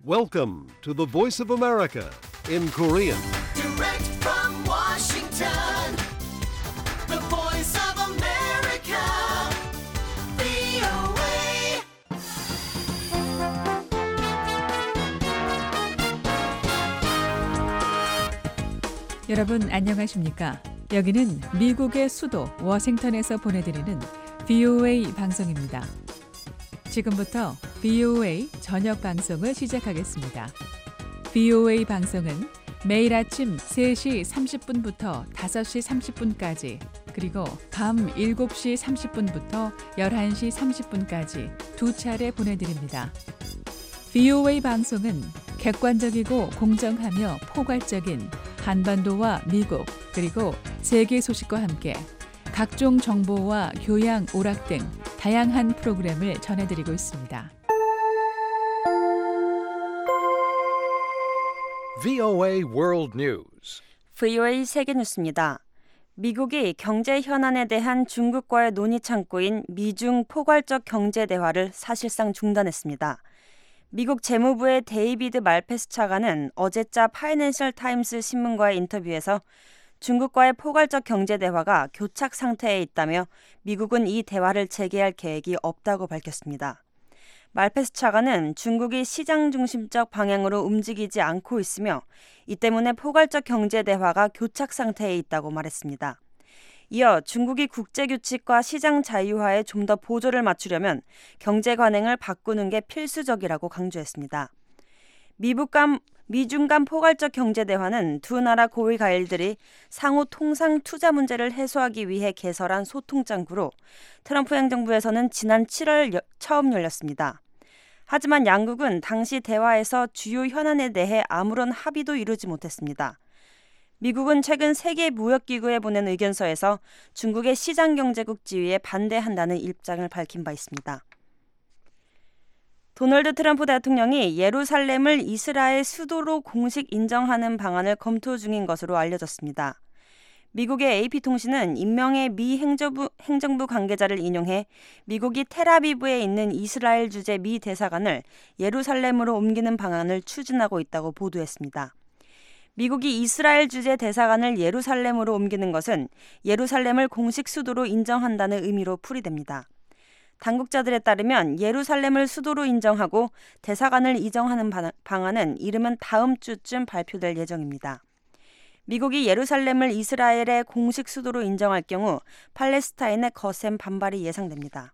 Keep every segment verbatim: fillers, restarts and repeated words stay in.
Welcome to the Voice of America in Korean. Direct from Washington, the Voice of America, 브이오에이. 여러분 안녕하십니까? 여기는 미국의 수도 워싱턴에서 보내드리는 브이오에이 방송입니다. 지금부터 브이오에이 저녁 방송을 시작하겠습니다. 브이오에이 방송은 매일 아침 세 시 삼십 분부터 다섯 시 삼십 분까지 그리고 밤 일곱 시 삼십 분부터 열한 시 삼십 분까지 두 차례 보내드립니다. 브이오에이 방송은 객관적이고 공정하며 포괄적인 한반도와 미국 그리고 세계 소식과 함께 각종 정보와 교양, 오락 등 다양한 프로그램을 전해드리고 있습니다. 브이오에이 World News. 브이오에이 세계뉴스입니다. 미국이 경제 현안에 대한 중국과의 논의 창구인 미중 포괄적 경제 대화를 사실상 중단했습니다. 미국 재무부의 데이비드 말페스 차관은 어제자 파이낸셜 타임스 신문과의 인터뷰에서 중국과의 포괄적 경제 대화가 교착 상태에 있다며 미국은 이 대화를 재개할 계획이 없다고 밝혔습니다. 말페스 차관은 중국이 시장 중심적 방향으로 움직이지 않고 있으며 이 때문에 포괄적 경제 대화가 교착 상태에 있다고 말했습니다. 이어 중국이 국제규칙과 시장 자유화에 좀 더 보조를 맞추려면 경제 관행을 바꾸는 게 필수적이라고 강조했습니다. 미국 간 미중 간 포괄적 경제 대화는 두 나라 고위 가일들이 상호 통상 투자 문제를 해소하기 위해 개설한 소통 창구로 트럼프 행정부에서는 지난 칠월 여, 처음 열렸습니다. 하지만 양국은 당시 대화에서 주요 현안에 대해 아무런 합의도 이루지 못했습니다. 미국은 최근 세계무역기구에 보낸 의견서에서 중국의 시장경제국 지위에 반대한다는 입장을 밝힌 바 있습니다. 도널드 트럼프 대통령이 예루살렘을 이스라엘 수도로 공식 인정하는 방안을 검토 중인 것으로 알려졌습니다. 미국의 에이피통신은 임명의 미 행정부, 행정부 관계자를 인용해 미국이 텔아비브에 있는 이스라엘 주재 미 대사관을 예루살렘으로 옮기는 방안을 추진하고 있다고 보도했습니다. 미국이 이스라엘 주재 대사관을 예루살렘으로 옮기는 것은 예루살렘을 공식 수도로 인정한다는 의미로 풀이됩니다. 당국자들에 따르면 예루살렘을 수도로 인정하고 대사관을 이정하는 방안은 이르면 다음 주쯤 발표될 예정입니다. 미국이 예루살렘을 이스라엘의 공식 수도로 인정할 경우 팔레스타인의 거센 반발이 예상됩니다.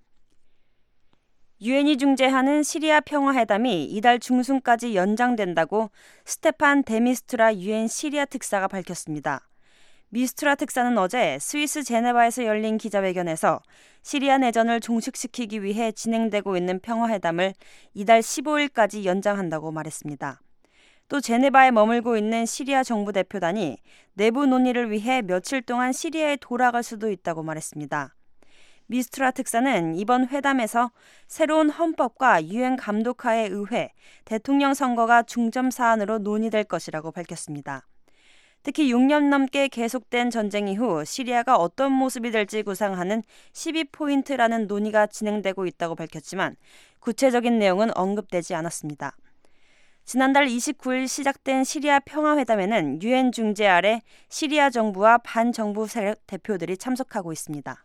유엔이 중재하는 시리아 평화회담이 이달 중순까지 연장된다고 스테판 데미스트라 유엔 시리아 특사가 밝혔습니다. 미스트라 특사는 어제 스위스 제네바에서 열린 기자회견에서 시리아 내전을 종식시키기 위해 진행되고 있는 평화회담을 이달 십오일까지 연장한다고 말했습니다. 또 제네바에 머물고 있는 시리아 정부 대표단이 내부 논의를 위해 며칠 동안 시리아에 돌아갈 수도 있다고 말했습니다. 미스트라 특사는 이번 회담에서 새로운 헌법과 유엔 감독하에 의회, 대통령 선거가 중점 사안으로 논의될 것이라고 밝혔습니다. 특히 육 년 넘게 계속된 전쟁 이후 시리아가 어떤 모습이 될지 구상하는 십이 포인트라는 논의가 진행되고 있다고 밝혔지만 구체적인 내용은 언급되지 않았습니다. 지난달 이십구일 시작된 시리아 평화회담에는 유엔 중재 아래 시리아 정부와 반정부 세력 대표들이 참석하고 있습니다.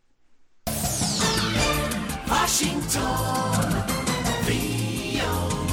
워싱턴, 브이오에이.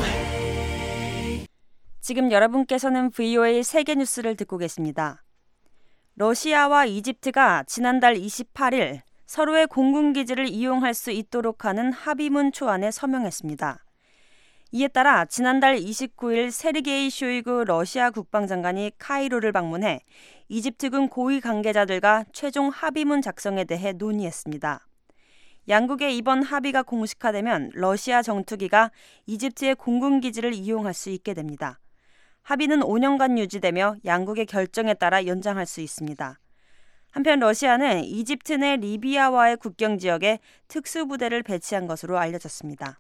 지금 여러분께서는 브이오에이 세계뉴스를 듣고 계십니다. 러시아와 이집트가 지난달 이십팔일 서로의 공군기지를 이용할 수 있도록 하는 합의문 초안에 서명했습니다. 이에 따라 지난달 이십구일 세르게이 쇼이구 러시아 국방장관이 카이로를 방문해 이집트군 고위 관계자들과 최종 합의문 작성에 대해 논의했습니다. 양국의 이번 합의가 공식화되면 러시아 정투기가 이집트의 공군기지를 이용할 수 있게 됩니다. 합의는 오 년간 유지되며 양국의 결정에 따라 연장할 수 있습니다. 한편 러시아는 이집트 내 리비아와의 국경 지역에 특수부대를 배치한 것으로 알려졌습니다.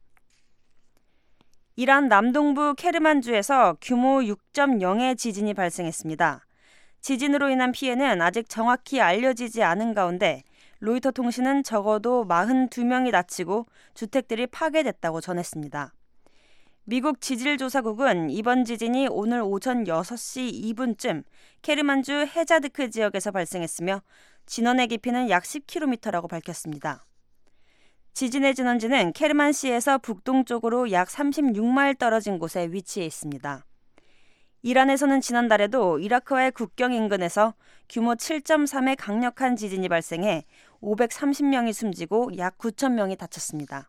이란 남동부 케르만주에서 규모 육 점 영의 지진이 발생했습니다. 지진으로 인한 피해는 아직 정확히 알려지지 않은 가운데 로이터 통신은 적어도 사십이 명이 다치고 주택들이 파괴됐다고 전했습니다. 미국 지질조사국은 이번 지진이 오늘 오전 여섯 시 이 분쯤 케르만주 헤자드크 지역에서 발생했으며 진원의 깊이는 약 십 킬로미터라고 밝혔습니다. 지진의 진원지는 케르만시에서 북동쪽으로 약 삼십육 마일 떨어진 곳에 위치해 있습니다. 이란에서는 지난달에도 이라크와의 국경 인근에서 규모 칠 점 삼의 강력한 지진이 발생해 오백삼십 명이 숨지고 약 구천 명이 다쳤습니다.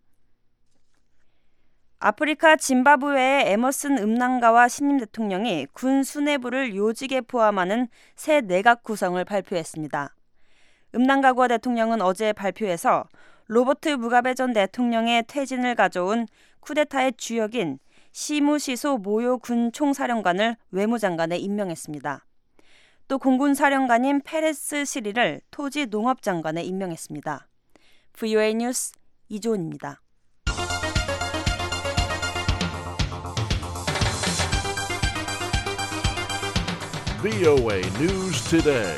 아프리카 짐바브웨의 에머슨 음낭가와 신임 대통령이 군 수뇌부를 요직에 포함하는 새 내각 구성을 발표했습니다. 음낭가과 대통령은 어제 발표에서 로버트 무가베 전 대통령의 퇴진을 가져온 쿠데타의 주역인 시무시소 모요 군 총사령관을 외무장관에 임명했습니다. 또 공군 사령관인 페레스 시리를 토지 농업장관에 임명했습니다. 브이오에이 뉴스 이조은입니다. 브이오에이 News Today.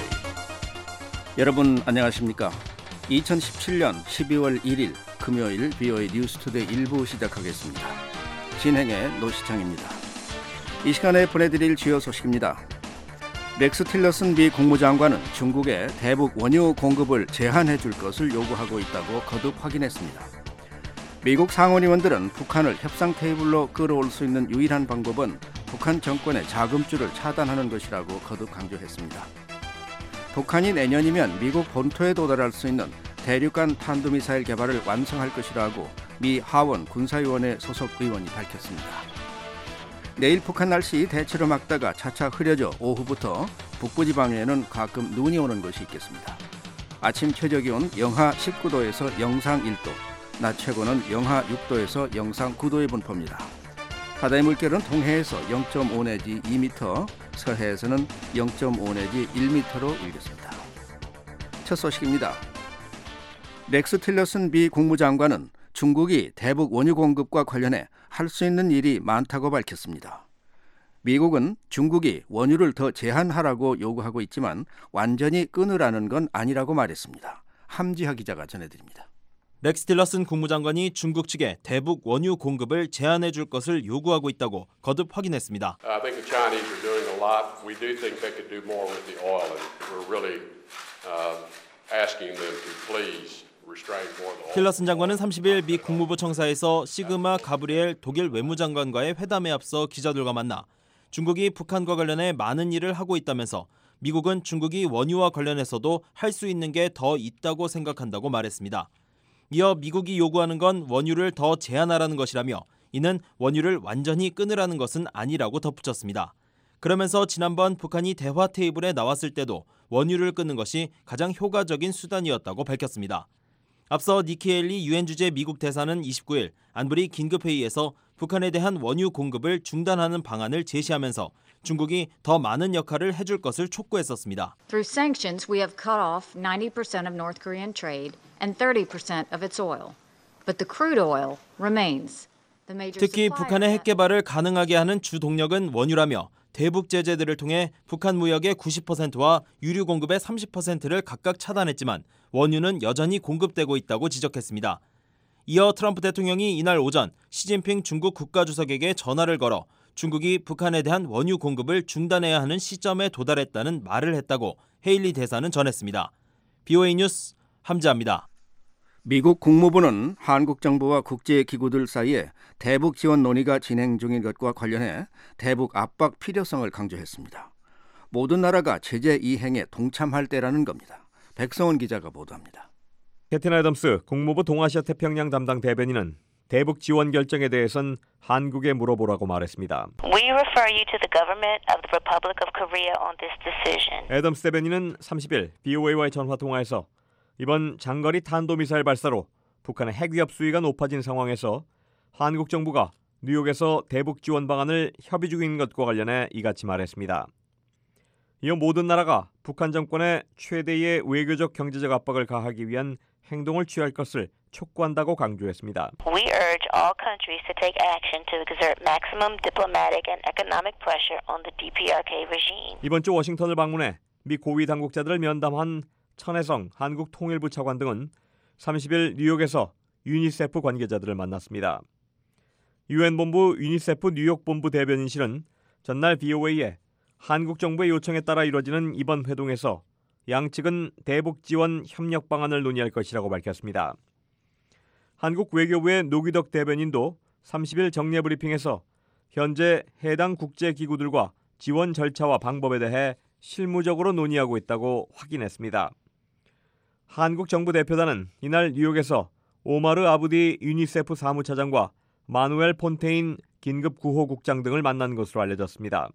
여러분 안녕하십니까? 이천십칠년 십이월 일일 금요일 브이오에이 뉴스투데이 일 부 시작하겠습니다. 진행의 노시창입니다. 이 시간에 보내드릴 주요 소식입니다. 렉스 틸러슨 미 국무장관은 중국에 대북 원유 공급을 제한해 줄 것을 요구하고 있다고 거듭 확인했습니다. 미국 상원의원들은 북한을 협상 테이블로 끌어올 수 있는 유일한 방법은 북한 정권의 자금줄을 차단하는 것이라고 거듭 강조했습니다. 북한이 내년이면 미국 본토에 도달할 수 있는 대륙간 탄도미사일 개발을 완성할 것이라고 미 하원 군사위원회 소속 의원이 밝혔습니다. 내일 북한 날씨 대체로 맑다가 차차 흐려져 오후부터 북부지방에는 가끔 눈이 오는 것이 있겠습니다. 아침 최저기온 영하 십구 도에서 영상 일 도, 낮 최고는 영하 육 도에서 영상 구 도의 분포입니다. 바다의 물결은 동해에서 영 점 오 내지 이 미터, 서해에서는 영 점 오 내지 일 미터로 일겠습니다. 첫 소식입니다. 렉스 틸러슨 미 국무장관은 중국이 대북 원유 공급과 관련해 할 수 있는 일이 많다고 밝혔습니다. 미국은 중국이 원유를 더 제한하라고 요구하고 있지만 완전히 끊으라는 건 아니라고 말했습니다. 함지하 기자가 전해드립니다. 렉스 틸러슨 국무장관이 중국 측에 대북 원유 공급을 제한해 줄 것을 요구하고 있다고 거듭 확인했습니다. I think the Chinese are doing a lot. We do think they could do more with the oil, and we're really uh, asking them to please restrain more of the oil. 틸러슨 장관은 삼십일 미 국무부 청사에서 시그마 가브리엘 독일 외무장관과의 회담에 앞서 기자들과 만나 중국이 북한과 관련해 많은 일을 하고 있다면서 미국은 중국이 원유와 관련해서도 할 수 있는 게 더 있다고 생각한다고 말했습니다. 이어 미국이 요구하는 건 원유를 더 제한하라는 것이라며 이는 원유를 완전히 끊으라는 것은 아니라고 덧붙였습니다. 그러면서 지난번 북한이 대화 테이블에 나왔을 때도 원유를 끊는 것이 가장 효과적인 수단이었다고 밝혔습니다. 앞서 니키 헤일리 유엔 주재 미국 대사는 이십구일 안보리 긴급회의에서 북한에 대한 원유 공급을 중단하는 방안을 제시하면서 중국이 더 많은 역할을 해줄 것을 촉구했었습니다. Through sanctions, we have cut off ninety percent of North Korean trade and thirty percent of its oil. But the crude oil remains. The major 특히 supplier 북한의 핵 개발을 가능하게 하는 주 동력은 원유라며 대북 제재들을 통해 북한 무역의 구십 퍼센트와 유류 공급의 삼십 퍼센트를 각각 차단했지만 원유는 여전히 공급되고 있다고 지적했습니다. 이어 트럼프 대통령이 이날 오전 시진핑 중국 국가주석에게 전화를 걸어 중국이 북한에 대한 원유 공급을 중단해야 하는 시점에 도달했다는 말을 했다고 헤일리 대사는 전했습니다. 브이오에이 뉴스 함지아입니다. 미국 국무부는 한국 정부와 국제기구들 사이에 대북 지원 논의가 진행 중인 것과 관련해 대북 압박 필요성을 강조했습니다. 모든 나라가 제재 이행에 동참할 때라는 겁니다. 백성원 기자가 보도합니다. 캐틴 애덤스 국무부 동아시아 태평양 담당 대변인은 대북 지원 결정에 대해선 한국에 물어보라고 말했습니다. We refer you to the government of the Republic of Korea on this decision. 애덤스 대변인은 삼십일 브이오에이와의 전화 통화에서 이번 장거리 탄도미사일 발사로 북한의 핵 위협 수위가 높아진 상황에서 한국 정부가 뉴욕에서 대북 지원 방안을 협의 중인 것과 관련해 이같이 말했습니다. 이어 모든 나라가 북한 정권에 최대의 외교적 경제적 압박을 가하기 위한 행동을 취할 것을 촉구한다고 강조했습니다. We urge all countries to take action to exert maximum diplomatic and economic pressure on the 디피아르케이 regime. 이번 주 워싱턴을 방문해 미 고위 당국자들을 면담한 천혜성 한국 통일부 차관 등은 삼십일 뉴욕에서 유니세프 관계자들을 만났습니다. 유엔 본부 유니세프 뉴욕 본부 대변인실은 전날 브이오에이에 한국 정부의 요청에 따라 이뤄지는 이번 회동에서 양측은 대북 지원 협력 방안을 논의할 것이라고 밝혔습니다. 한국 외교부의 노기덕 대변인도 삼십 일 정례 브리핑에서 현재 해당 국제기구들과 지원 절차와 방법에 대해 실무적으로 논의하고 있다고 확인했습니다. 한국 정부 대표단은 이날 뉴욕에서 오마르 아부디 유니세프 사무차장과 마누엘 폰테인 긴급구호국장 등을 만난 것으로 알려졌습니다.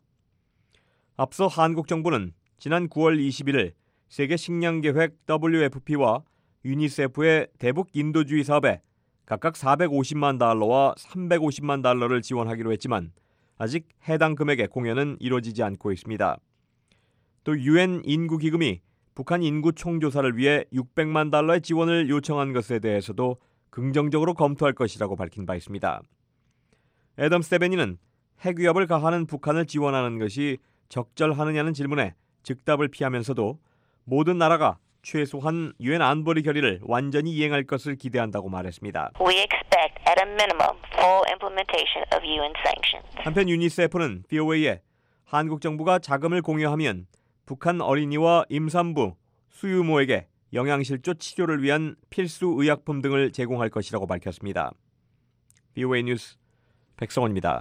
앞서 한국 정부는 지난 구월 이십일일 세계식량계획 더블유에프피와 유니세프의 대북 인도주의 사업에 각각 사백오십만 달러와 삼백오십만 달러를 지원하기로 했지만 아직 해당 금액의 공여는 이루어지지 않고 있습니다. 또 유엔 인구기금이 북한 인구 총조사를 위해 육백만 달러의 지원을 요청한 것에 대해서도 긍정적으로 검토할 것이라고 밝힌 바 있습니다. 애덤 스테베니는 핵위협을 가하는 북한을 지원하는 것이 적절하느냐는 질문에 즉답을 피하면서도 모든 나라가 최소한 유엔 안보리 결의를 완전히 이행할 것을 기대한다고 말했습니다. We expect at a minimum full implementation of 유엔 sanctions. 한편 유니세프는 브이오에이에 한국 정부가 자금을 공여하면 북한 어린이와 임산부, 수유모에게 영양실조 치료를 위한 필수 의약품 등을 제공할 것이라고 밝혔습니다. 브이오에이 뉴스 백성원입니다.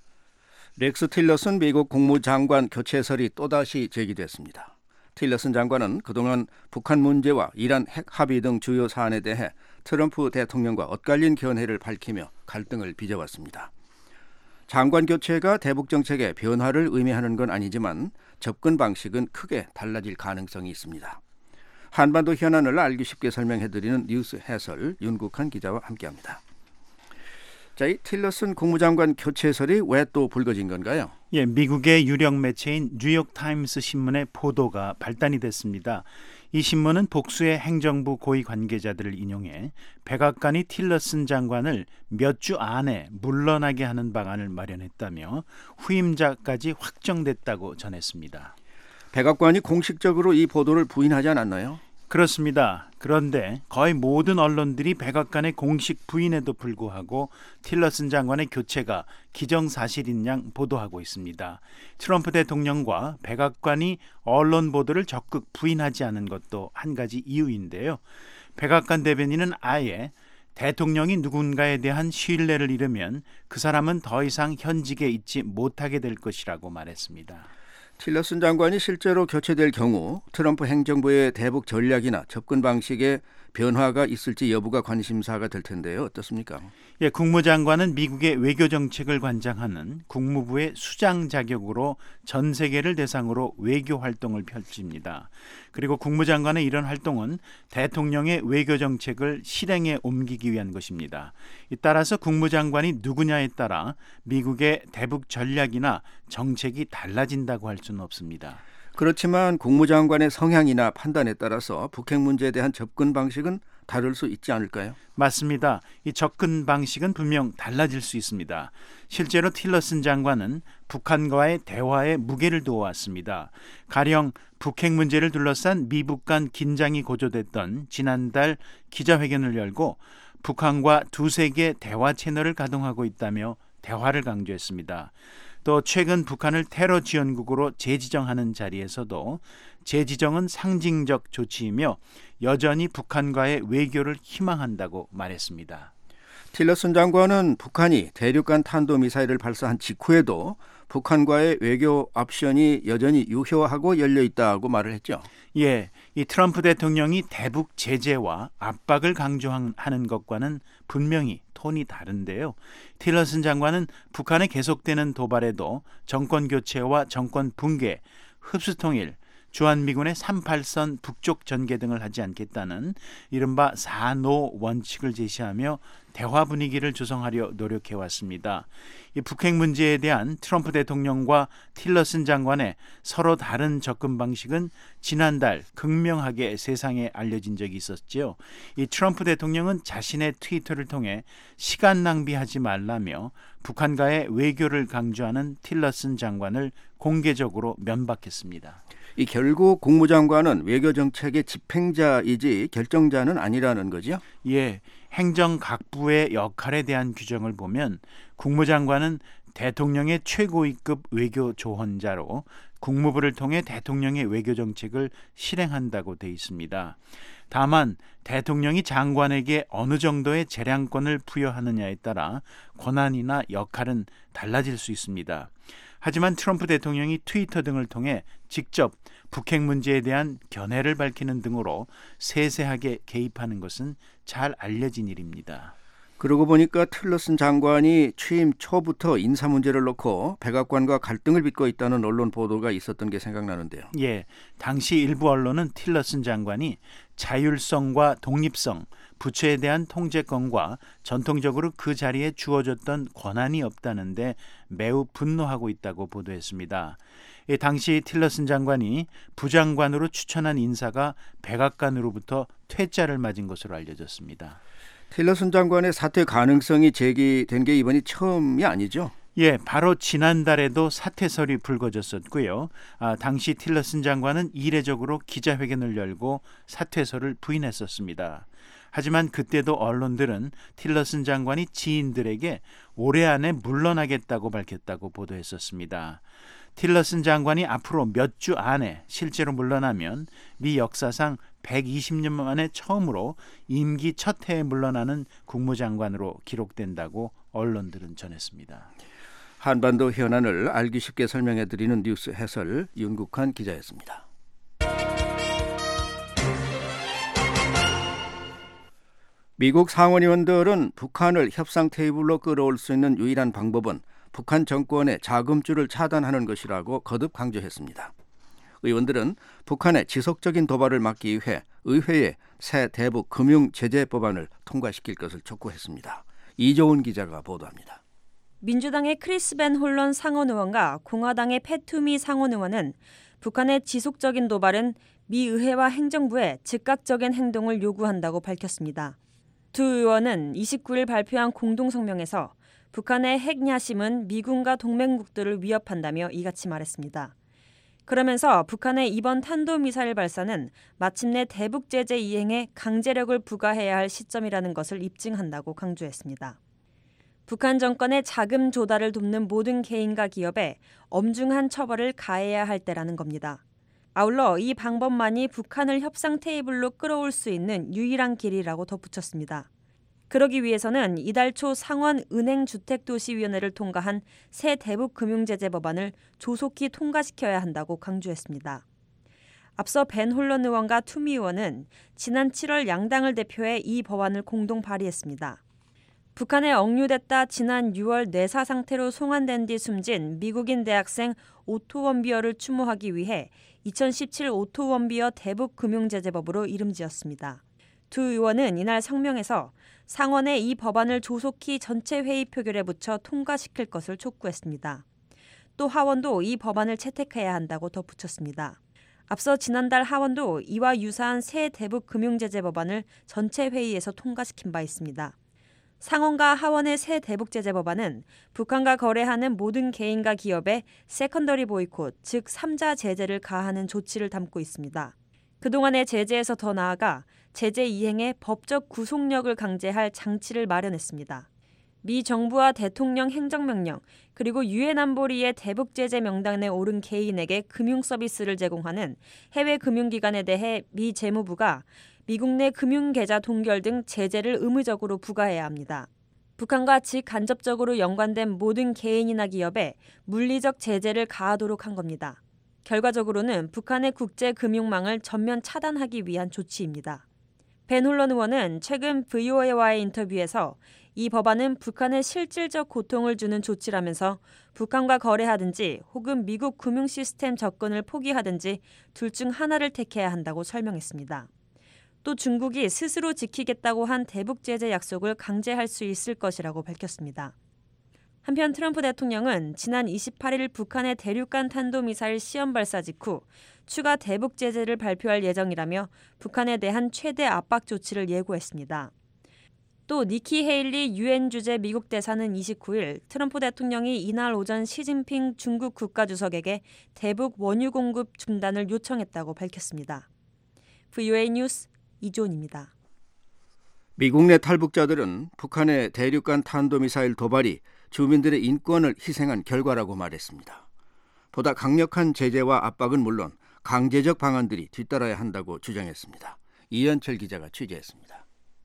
렉스 틸러슨 미국 국무장관 교체설이 또다시 제기됐습니다. 틸러슨 장관은 그동안 북한 문제와 이란 핵 합의 등 주요 사안에 대해 트럼프 대통령과 엇갈린 견해를 밝히며 갈등을 빚어왔습니다. 장관 교체가 대북 정책의 변화를 의미하는 건 아니지만 접근 방식은 크게 달라질 가능성이 있습니다. 한반도 현안을 알기 쉽게 설명해드리는 뉴스 해설 윤국한 기자와 함께합니다. 자, 이 틸러슨 국무장관 교체설이 왜 또 불거진 건가요? 예, 미국의 유력 매체인 뉴욕타임스 신문의 보도가 발단이 됐습니다. 이 신문은 복수의 행정부 고위 관계자들을 인용해 백악관이 틸러슨 장관을 몇 주 안에 물러나게 하는 방안을 마련했다며 후임자까지 확정됐다고 전했습니다. 백악관이 공식적으로 이 보도를 부인하지 않았나요? 그렇습니다. 그런데 거의 모든 언론들이 백악관의 공식 부인에도 불구하고 틸러슨 장관의 교체가 기정사실인 양 보도하고 있습니다. 트럼프 대통령과 백악관이 언론 보도를 적극 부인하지 않은 것도 한 가지 이유인데요. 백악관 대변인은 아예 대통령이 누군가에 대한 신뢰를 잃으면 그 사람은 더 이상 현직에 있지 못하게 될 것이라고 말했습니다. 틸러슨 장관이 실제로 교체될 경우 트럼프 행정부의 대북 전략이나 접근 방식에 변화가 있을지 여부가 관심사가 될 텐데요. 어떻습니까? 예, 국무장관은 미국의 외교 정책을 관장하는 국무부의 수장 자격으로 전 세계를 대상으로 외교 활동을 펼칩니다. 그리고 국무장관의 이런 활동은 대통령의 외교 정책을 실행에 옮기기 위한 것입니다. 따라서 국무장관이 누구냐에 따라 미국의 대북 전략이나 정책이 달라진다고 할 수는 없습니다. 그렇지만 국무장관의 성향이나 판단에 따라서 북핵 문제에 대한 접근 방식은 다를 수 있지 않을까요? 맞습니다. 이 접근 방식은 분명 달라질 수 있습니다. 실제로 틸러슨 장관은 북한과의 대화에 무게를 두어왔습니다. 가령 북핵 문제를 둘러싼 미북 간 긴장이 고조됐던 지난달 기자회견을 열고 북한과 두세 개 대화 채널을 가동하고 있다며 대화를 강조했습니다. 또 최근 북한을 테러 지원국으로 재지정하는 자리에서도 재지정은 상징적 조치이며 여전히 북한과의 외교를 희망한다고 말했습니다. 틸러슨 장관은 북한이 대륙간 탄도미사일을 발사한 직후에도 북한과의 외교 옵션이 여전히 유효하고 열려있다고 말을 했죠. 예, 이 트럼프 대통령이 대북 제재와 압박을 강조하는 것과는 분명히 톤이 다른데요. 틸러슨 장관은 북한의 계속되는 도발에도 정권 교체와 정권 붕괴, 흡수통일, 주한미군의 삼십팔 선 북쪽 전개 등을 하지 않겠다는 이른바 사노 원칙을 제시하며 대화 분위기를 조성하려 노력해왔습니다. 이 북핵 문제에 대한 트럼프 대통령과 틸러슨 장관의 서로 다른 접근 방식은 지난달 극명하게 세상에 알려진 적이 있었죠. 이 트럼프 대통령은 자신의 트위터를 통해 시간 낭비하지 말라며 북한과의 외교를 강조하는 틸러슨 장관을 공개적으로 면박했습니다. 이 결국 국무장관은 외교정책의 집행자이지 결정자는 아니라는 거죠? 예, 행정각부의 역할에 대한 규정을 보면 국무장관은 대통령의 최고위급 외교조언자로 국무부를 통해 대통령의 외교정책을 실행한다고 돼 있습니다. 다만 대통령이 장관에게 어느 정도의 재량권을 부여하느냐에 따라 권한이나 역할은 달라질 수 있습니다. 하지만 트럼프 대통령이 트위터 등을 통해 직접 북핵 문제에 대한 견해를 밝히는 등으로 세세하게 개입하는 것은 잘 알려진 일입니다. 그러고 보니까 틸러슨 장관이 취임 초부터 인사 문제를 놓고 백악관과 갈등을 빚고 있다는 언론 보도가 있었던 게 생각나는데요. 예, 당시 일부 언론은 틸러슨 장관이 자율성과 독립성, 부처에 대한 통제권과 전통적으로 그 자리에 주어졌던 권한이 없다는데 매우 분노하고 있다고 보도했습니다. 예, 당시 틸러슨 장관이 부장관으로 추천한 인사가 백악관으로부터 퇴짜를 맞은 것으로 알려졌습니다. 틸러슨 장관의 사퇴 가능성이 제기된 게 이번이 처음이 아니죠? 예, 바로 지난달에도 사퇴설이 불거졌었고요. 아, 당시 틸러슨 장관은 이례적으로 기자회견을 열고 사퇴설을 부인했었습니다. 하지만 그때도 언론들은 틸러슨 장관이 지인들에게 올해 안에 물러나겠다고 밝혔다고 보도했었습니다. 틸러슨 장관이 앞으로 몇 주 안에 실제로 물러나면 미 역사상 백이십 년 만에 처음으로 임기 첫 해에 물러나는 국무장관으로 기록된다고 언론들은 전했습니다. 한반도 현안을 알기 쉽게 설명해드리는 뉴스 해설 윤국환 기자였습니다. 미국 상원의원들은 북한을 협상 테이블로 끌어올 수 있는 유일한 방법은 북한 정권의 자금줄을 차단하는 것이라고 거듭 강조했습니다. 의원들은 북한의 지속적인 도발을 막기 위해 의회에 새 대북 금융 제재 법안을 통과시킬 것을 촉구했습니다. 이조은 기자가 보도합니다. 민주당의 크리스 벤 홀런 상원의원과 공화당의 팻 투미 상원의원은 북한의 지속적인 도발은 미 의회와 행정부의 즉각적인 행동을 요구한다고 밝혔습니다. 두 의원은 이십구 일 발표한 공동성명에서 북한의 핵 야심은 미군과 동맹국들을 위협한다며 이같이 말했습니다. 그러면서 북한의 이번 탄도미사일 발사는 마침내 대북 제재 이행에 강제력을 부과해야 할 시점이라는 것을 입증한다고 강조했습니다. 북한 정권의 자금 조달을 돕는 모든 개인과 기업에 엄중한 처벌을 가해야 할 때라는 겁니다. 아울러 이 방법만이 북한을 협상 테이블로 끌어올 수 있는 유일한 길이라고 덧붙였습니다. 그러기 위해서는 이달 초 상원 은행주택도시위원회를 통과한 새 대북 금융제재 법안을 조속히 통과시켜야 한다고 강조했습니다. 앞서 벤 홀런 의원과 투미 의원은 지난 칠월 양당을 대표해 이 법안을 공동 발의했습니다. 북한에 억류됐다 지난 유월 뇌사 상태로 송환된 뒤 숨진 미국인 대학생 오토 원비어를 추모하기 위해 이천십칠 오토 원비어 대북 금융제재법으로 이름지었습니다. 두 의원은 이날 성명에서 상원에 이 법안을 조속히 전체 회의 표결에 붙여 통과시킬 것을 촉구했습니다. 또 하원도 이 법안을 채택해야 한다고 덧붙였습니다. 앞서 지난달 하원도 이와 유사한 새 대북 금융제재 법안을 전체 회의에서 통과시킨 바 있습니다. 상원과 하원의 새 대북제재 법안은 북한과 거래하는 모든 개인과 기업에 세컨더리 보이콧, 즉 삼자 제재를 가하는 조치를 담고 있습니다. 그동안의 제재에서 더 나아가 제재 이행에 법적 구속력을 강제할 장치를 마련했습니다. 미 정부와 대통령 행정명령 그리고 유엔 안보리의 대북 제재 명단에 오른 개인에게 금융 서비스를 제공하는 해외 금융기관에 대해 미 재무부가 미국 내 금융계좌 동결 등 제재를 의무적으로 부과해야 합니다. 북한과 직간접적으로 연관된 모든 개인이나 기업에 물리적 제재를 가하도록 한 겁니다. 결과적으로는 북한의 국제금융망을 전면 차단하기 위한 조치입니다. 벤 홀런 의원은 최근 브이오에이와의 인터뷰에서 이 법안은 북한에 실질적 고통을 주는 조치라면서 북한과 거래하든지 혹은 미국 금융 시스템 접근을 포기하든지 둘 중 하나를 택해야 한다고 설명했습니다. 또 중국이 스스로 지키겠다고 한 대북 제재 약속을 강제할 수 있을 것이라고 밝혔습니다. 한편 트럼프 대통령은 지난 이십팔 일 북한의 대륙간 탄도미사일 시험 발사 직후 추가 대북 제재를 발표할 예정이라며 북한에 대한 최대 압박 조치를 예고했습니다. 또 니키 헤일리 유엔 주재 미국 대사는 이십구일 트럼프 대통령이 이날 오전 시진핑 중국 국가주석에게 대북 원유 공급 중단을 요청했다고 밝혔습니다. 브이오에이 뉴스 이조은입니다. 미국 내 탈북자들은 북한의 대륙간 탄도미사일 도발이 주민들의 인권을 희생한 결과라고 말했습니다. 보다 강력한 제재와 압박은 물론 강제적 방안들이 뒤따라야 한다고 주장했습니다. 이현철 기자가 취재했습니다.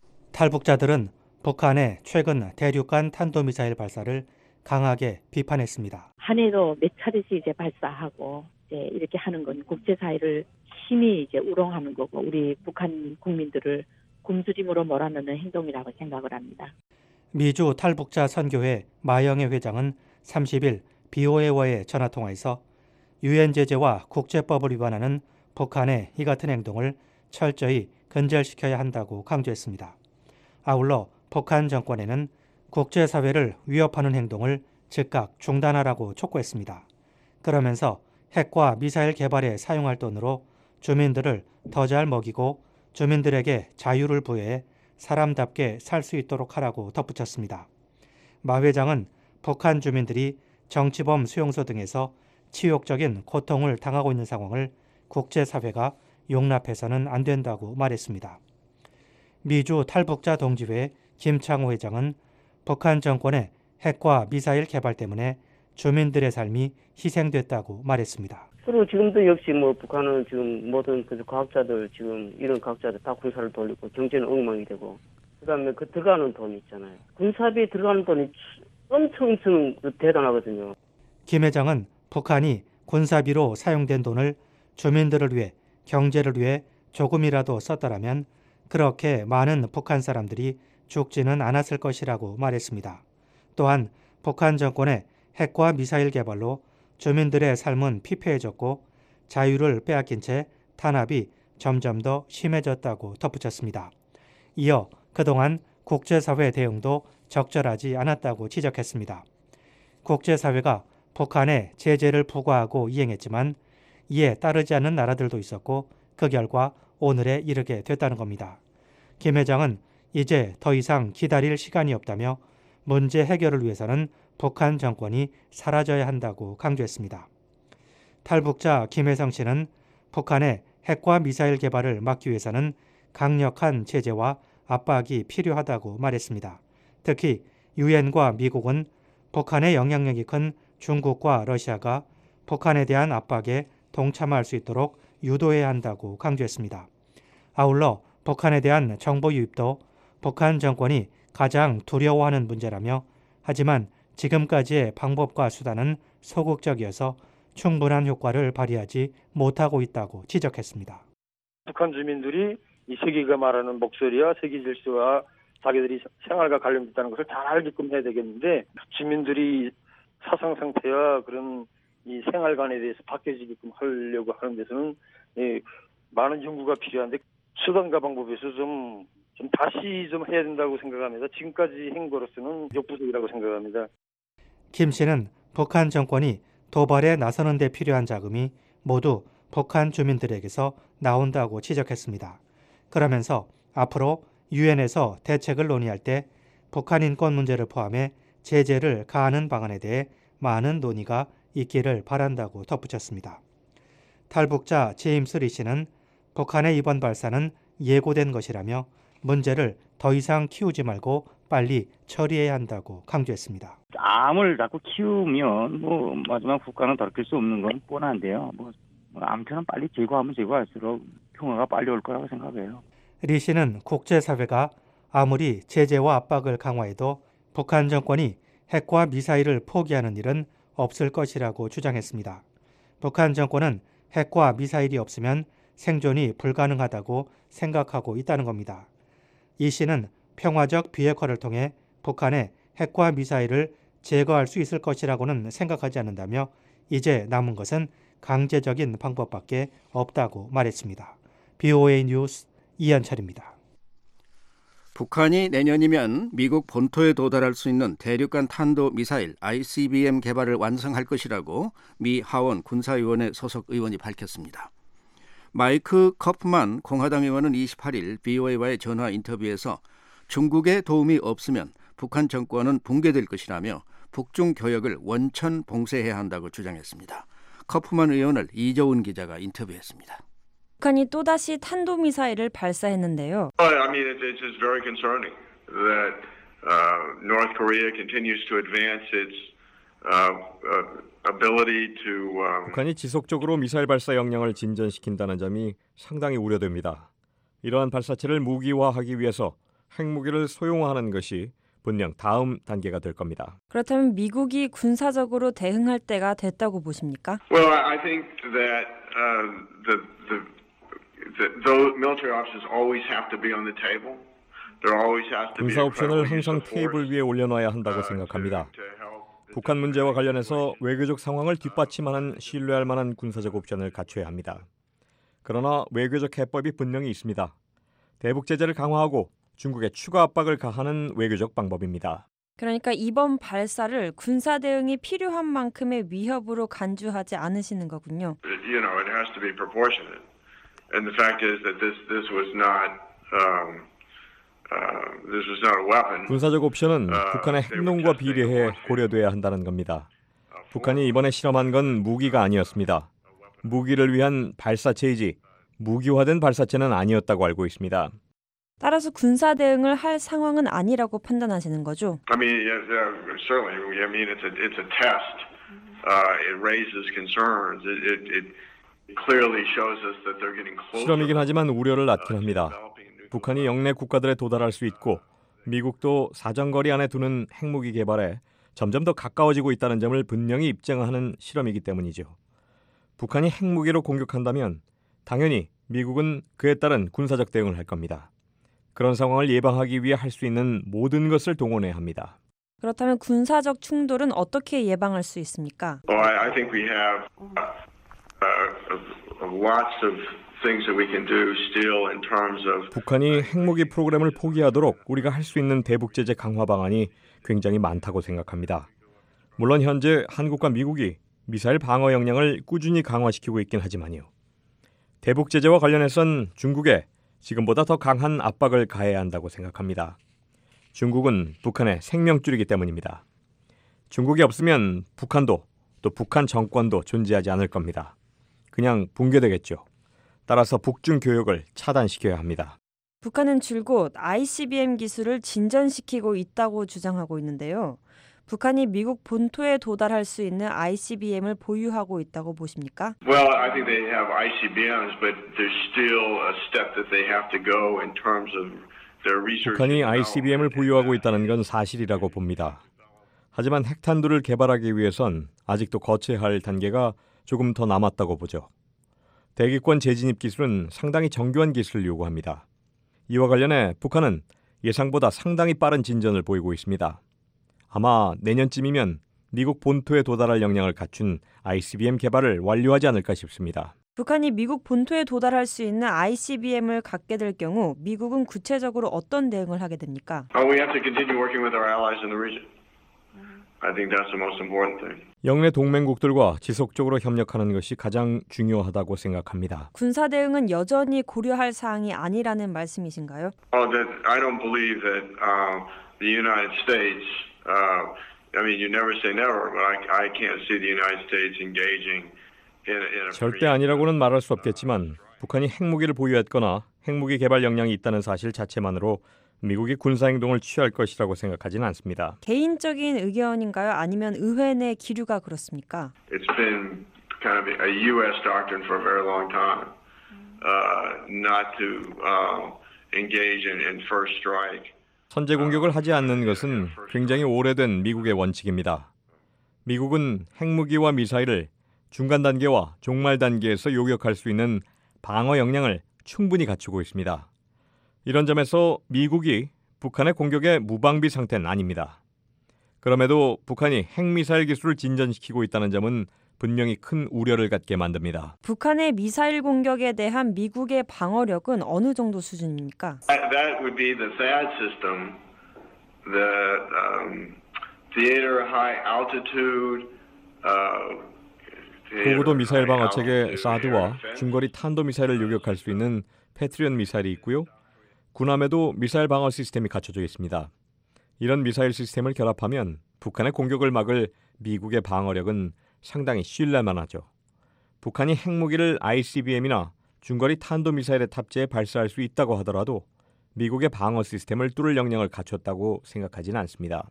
탈북자들은 북한의 최근 대륙간 탄도미사일 발사를 강하게 비판했습니다. 한 해도 몇 차례씩 이제 발사하고 이제 이렇게 하는 건 국제사회를 심히 이제 우롱하는 거고 우리 북한 국민들을 굶주림으로 몰아넣는 행동이라고 생각을 합니다. 미주 탈북자 선교회 마영애 회장은 삼십일 비오에이와의 전화통화에서 유엔 제재와 국제법을 위반하는 북한의 이 같은 행동을 철저히 근절시켜야 한다고 강조했습니다. 아울러 북한 정권에는 국제사회를 위협하는 행동을 즉각 중단하라고 촉구했습니다. 그러면서 핵과 미사일 개발에 사용할 돈으로 주민들을 더 잘 먹이고 주민들에게 자유를 부여해 사람답게 살 수 있도록 하라고 덧붙였습니다. 마 회장은 북한 주민들이 정치범 수용소 등에서 치욕적인 고통을 당하고 있는 상황을 국제사회가 용납해서는 안 된다고 말했습니다. 미주 탈북자 동지회 김창호 회장은 북한 정권의 핵과 미사일 개발 때문에 주민들의 삶이 희생됐다고 말했습니다. 그리고 지금도 역시 뭐 북한은 지금 모든 그 과학자들 지금 이런 과학자들 다 군사를 돌리고 경제는 엉망이 되고 그다음에 그 들어가는 돈이 있잖아요. 군사비에 들어가는 돈이 엄청 엄청 대단하거든요. 김 회장은 북한이 군사비로 사용된 돈을 주민들을 위해 경제를 위해 조금이라도 썼더라면 그렇게 많은 북한 사람들이 죽지는 않았을 것이라고 말했습니다. 또한 북한 정권의 핵과 미사일 개발로 주민들의 삶은 피폐해졌고 자유를 빼앗긴 채 탄압이 점점 더 심해졌다고 덧붙였습니다. 이어 그동안 국제사회 대응도 적절하지 않았다고 지적했습니다. 국제사회가 북한에 제재를 부과하고 이행했지만 이에 따르지 않는 나라들도 있었고 그 결과 오늘에 이르게 됐다는 겁니다. 김 회장은 이제 더 이상 기다릴 시간이 없다며 문제 해결을 위해서는 북한 정권이 사라져야 한다고 강조했습니다. 탈북자 김혜성 씨는 북한의 핵과 미사일 개발을 막기 위해서는 강력한 제재와 압박이 필요하다고 말했습니다. 특히 유엔과 미국은 북한의 영향력이 큰 중국과 러시아가 북한에 대한 압박에 동참할 수 있도록 유도해야 한다고 강조했습니다. 아울러 북한에 대한 정보 유입도 북한 정권이 가장 두려워하는 문제라며 하지만 지금까지의 방법과 수단은 소극적이어서 충분한 효과를 발휘하지 못하고 있다고 지적했습니다. 북한 주민들이 이 세계가 말하는 목소리와 세계 질서와 자기들이 생활과 관련됐다는 것을 잘 알게끔 해야 되겠는데 주민들이 사상 상태와 그런 이 생활관에 대해서 바뀌어지게끔 하려고 하는 데서는 예, 많은 연구가 필요한데 수단과 방법에서 좀, 좀 다시 좀 해야 된다고 생각합니다. 지금까지 한 거로서는 역부족이라고 생각합니다. 김 씨는 북한 정권이 도발에 나서는 데 필요한 자금이 모두 북한 주민들에게서 나온다고 지적했습니다. 그러면서 앞으로 유엔에서 대책을 논의할 때 북한 인권 문제를 포함해 제재를 가하는 방안에 대해 많은 논의가 있기를 바란다고 덧붙였습니다. 탈북자 제임스 리 씨는 북한의 이번 발사는 예고된 것이라며 문제를 더 이상 키우지 말고 빨리 처리해야 한다고 강조했습니다. 암을 자꾸 키우면 뭐 마지막 국가는 돌이킬 수 없는 건 뻔한데요. 뭐 아무튼 빨리 제거하면 제거할수록 평화가 빨리 올 거라고 생각해요. 리 씨는 국제사회가 아무리 제재와 압박을 강화해도 북한 정권이 핵과 미사일을 포기하는 일은 없을 것이라고 주장했습니다. 북한 정권은 핵과 미사일이 없으면 생존이 불가능하다고 생각하고 있다는 겁니다. 이 씨는 평화적 비핵화를 통해 북한의 핵과 미사일을 제거할 수 있을 것이라고는 생각하지 않는다며 이제 남은 것은 강제적인 방법밖에 없다고 말했습니다. 비오에이 뉴스 이현철입니다. 북한이 내년이면 미국 본토에 도달할 수 있는 대륙간 탄도미사일 아이씨비엠 개발을 완성할 것이라고 미 하원 군사위원회 소속 의원이 밝혔습니다. 마이크 커프만 공화당 의원은 이십팔일 비오에이와의 전화 인터뷰에서 중국의 도움이 없으면 북한 정권은 붕괴될 것이라며 북중 교역을 원천 봉쇄해야 한다고 주장했습니다. 커프만 의원을 이저운 기자가 인터뷰했습니다. 북한이 또다시 탄도미사일을 발사했는데요. I mean, it's, it's just very concerning that uh, North Korea continues to advance its uh, uh, ability to. Um... 북한이 지속적으로 미사일 발사 역량을 진전시킨다는 점이 상당히 우려됩니다. 이러한 발사체를 무기화하기 위해서 핵무기를 소용화하는 것이 분명 다음 단계가 될 겁니다. 그렇다면 미국이 군사적으로 대응할 때가 됐다고 보십니까? Well, I think that uh, the the the those military options always have to be on the table. There always has to be. 군사 옵션을 항상 테이블 위에 올려놔야 한다고 생각합니다. 북한 문제와 관련해서 외교적 상황을 뒷받침하는 신뢰할 만한 군사적 옵션을 갖춰야 합니다. 그러나 외교적 해법이 분명히 있습니다. 대북 제재를 강화하고 중국에 추가 압박을 가하는 외교적 방법입니다. 그러니까 이번 발사를 군사 대응이 필요한 만큼의 위협으로 간주하지 않으시는 거군요. You know, it has to be proportionate. And the fact is that this this was not um, uh, this was not a weapon. 군사적 옵션은 북한의 행동과 비례해 고려돼야 한다는 겁니다. 북한이 이번에 실험한 건 무기가 아니었습니다. 무기를 위한 발사체이지 무기화된 발사체는 아니었다고 알고 있습니다. 따라서 군사 대응을 할 상황은 아니라고 판단하시는 거죠? I mean, yes, uh, certainly. I mean, it's a it's a test. Uh, it raises concerns. It, it it clearly shows us that they're getting closer. 실험이긴 하지만 우려를 낳긴 합니다. 북한이 영내 국가들에 도달할 수 있고 미국도 사정거리 안에 두는 핵무기 개발에 점점 더 가까워지고 있다는 점을 분명히 입증하는 실험이기 때문이죠. 북한이 핵무기로 공격한다면 당연히 미국은 그에 따른 군사적 대응을 할 겁니다. 그런 상황을 예방하기 위해 할 수 있는 모든 것을 동원해야 합니다. 그렇다면 군사적 충돌은 어떻게 예방할 수 있습니까? Well, I, I think we have uh, uh, lots of things that we can do still in terms of. 북한이 핵무기 프로그램을 포기하도록 우리가 할 수 있는 대북 제재 강화 방안이 굉장히 많다고 생각합니다. 물론 현재 한국과 미국이 미사일 방어 역량을 꾸준히 강화시키고 있긴 하지만요. 대북 제재와 관련해선 중국에 지금보다 더 강한 압박을 가해야 한다고 생각합니다. 중국은 북한의 생명줄이기 때문입니다. 중국이 없으면 북한도 또 북한 정권도 존재하지 않을 겁니다. 그냥 붕괴되겠죠. 따라서 북중 교역을 차단시켜야 합니다. 북한은 줄곧 아이씨비엠 기술을 진전시키고 있다고 주장하고 있는데요. 북한이 미국 본토에 도달할 수 있는 아이씨비엠을 보유하고 있다고 보십니까? Well, I think they have 아이씨비엠s, but there's still a step that they have to go in terms of their research. 북한이 아이씨비엠을 보유하고 있다는 건 사실이라고 봅니다. 하지만 핵탄두를 개발하기 위해선 아직도 거쳐야 할 단계가 조금 더 남았다고 보죠. 대기권 재진입 기술은 상당히 정교한 기술을 요구합니다. 이와 관련해 북한은 예상보다 상당히 빠른 진전을 보이고 있습니다. 아마 내년쯤이면 미국 본토에 도달할 역량을 갖춘 아이씨비엠 개발을 완료하지 않을까 싶습니다. 북한이 미국 본토에 도달할 수 있는 아이씨비엠을 갖게 될 경우 미국은 구체적으로 어떤 대응을 하게 됩니까? Oh, we have to continue working with our allies in the region. I think that's the most important thing. 영내 동맹국들과 지속적으로 협력하는 것이 가장 중요하다고 생각합니다. 군사 대응은 여전히 고려할 사항이 아니라는 말씀이신가요? Oh, that I don't believe that uh, the United States. Uh, I mean, you never say never, but I, I can't see the United States engaging in a, in a 절대 아니라고는 말할 수 없겠지만 북한이 핵무기를 보유했거나 핵무기 개발 역량이 있다는 사실 자체만으로 미국이 군사행동을 취할 것이라고 생각하지는 않습니다. 개인적인 의견인가요? 아니면 의회 내 기류가 그렇습니까? It's been kind of a U S doctrine for a very long time, uh, not to uh, engage in, in first strike. 선제 공격을 하지 않는 것은 굉장히 오래된 미국의 원칙입니다. 미국은 핵무기와 미사일을 중간 단계와 종말 단계에서 요격할 수 있는 방어 역량을 충분히 갖추고 있습니다. 이런 점에서 미국이 북한의 공격에 무방비 상태는 아닙니다. 그럼에도 북한이 핵미사일 기술을 진전시키고 있다는 점은 분명히 큰 우려를 갖게 만듭니다. 북한의 미사일 공격에 대한 미국의 방어력은 어느 정도 수준입니까? That would be the THAAD system, the um, theater high altitude. Uh, 고고도 미사일 방어 체계 사드와 중거리 탄도 미사일을 요격할 수 있는 패트리엇 미사일이 있고요. 군함에도 미사일 방어 시스템이 갖춰져 있습니다. 이런 미사일 시스템을 결합하면 북한의 공격을 막을 미국의 방어력은 상당히 신뢰만 하죠. 북한이 핵무기를 아이씨비엠이나 중거리 탄도미사일에 탑재해 발사할 수 있다고 하더라도 미국의 방어 시스템을 뚫을 역량을 갖췄다고 생각하지는 않습니다.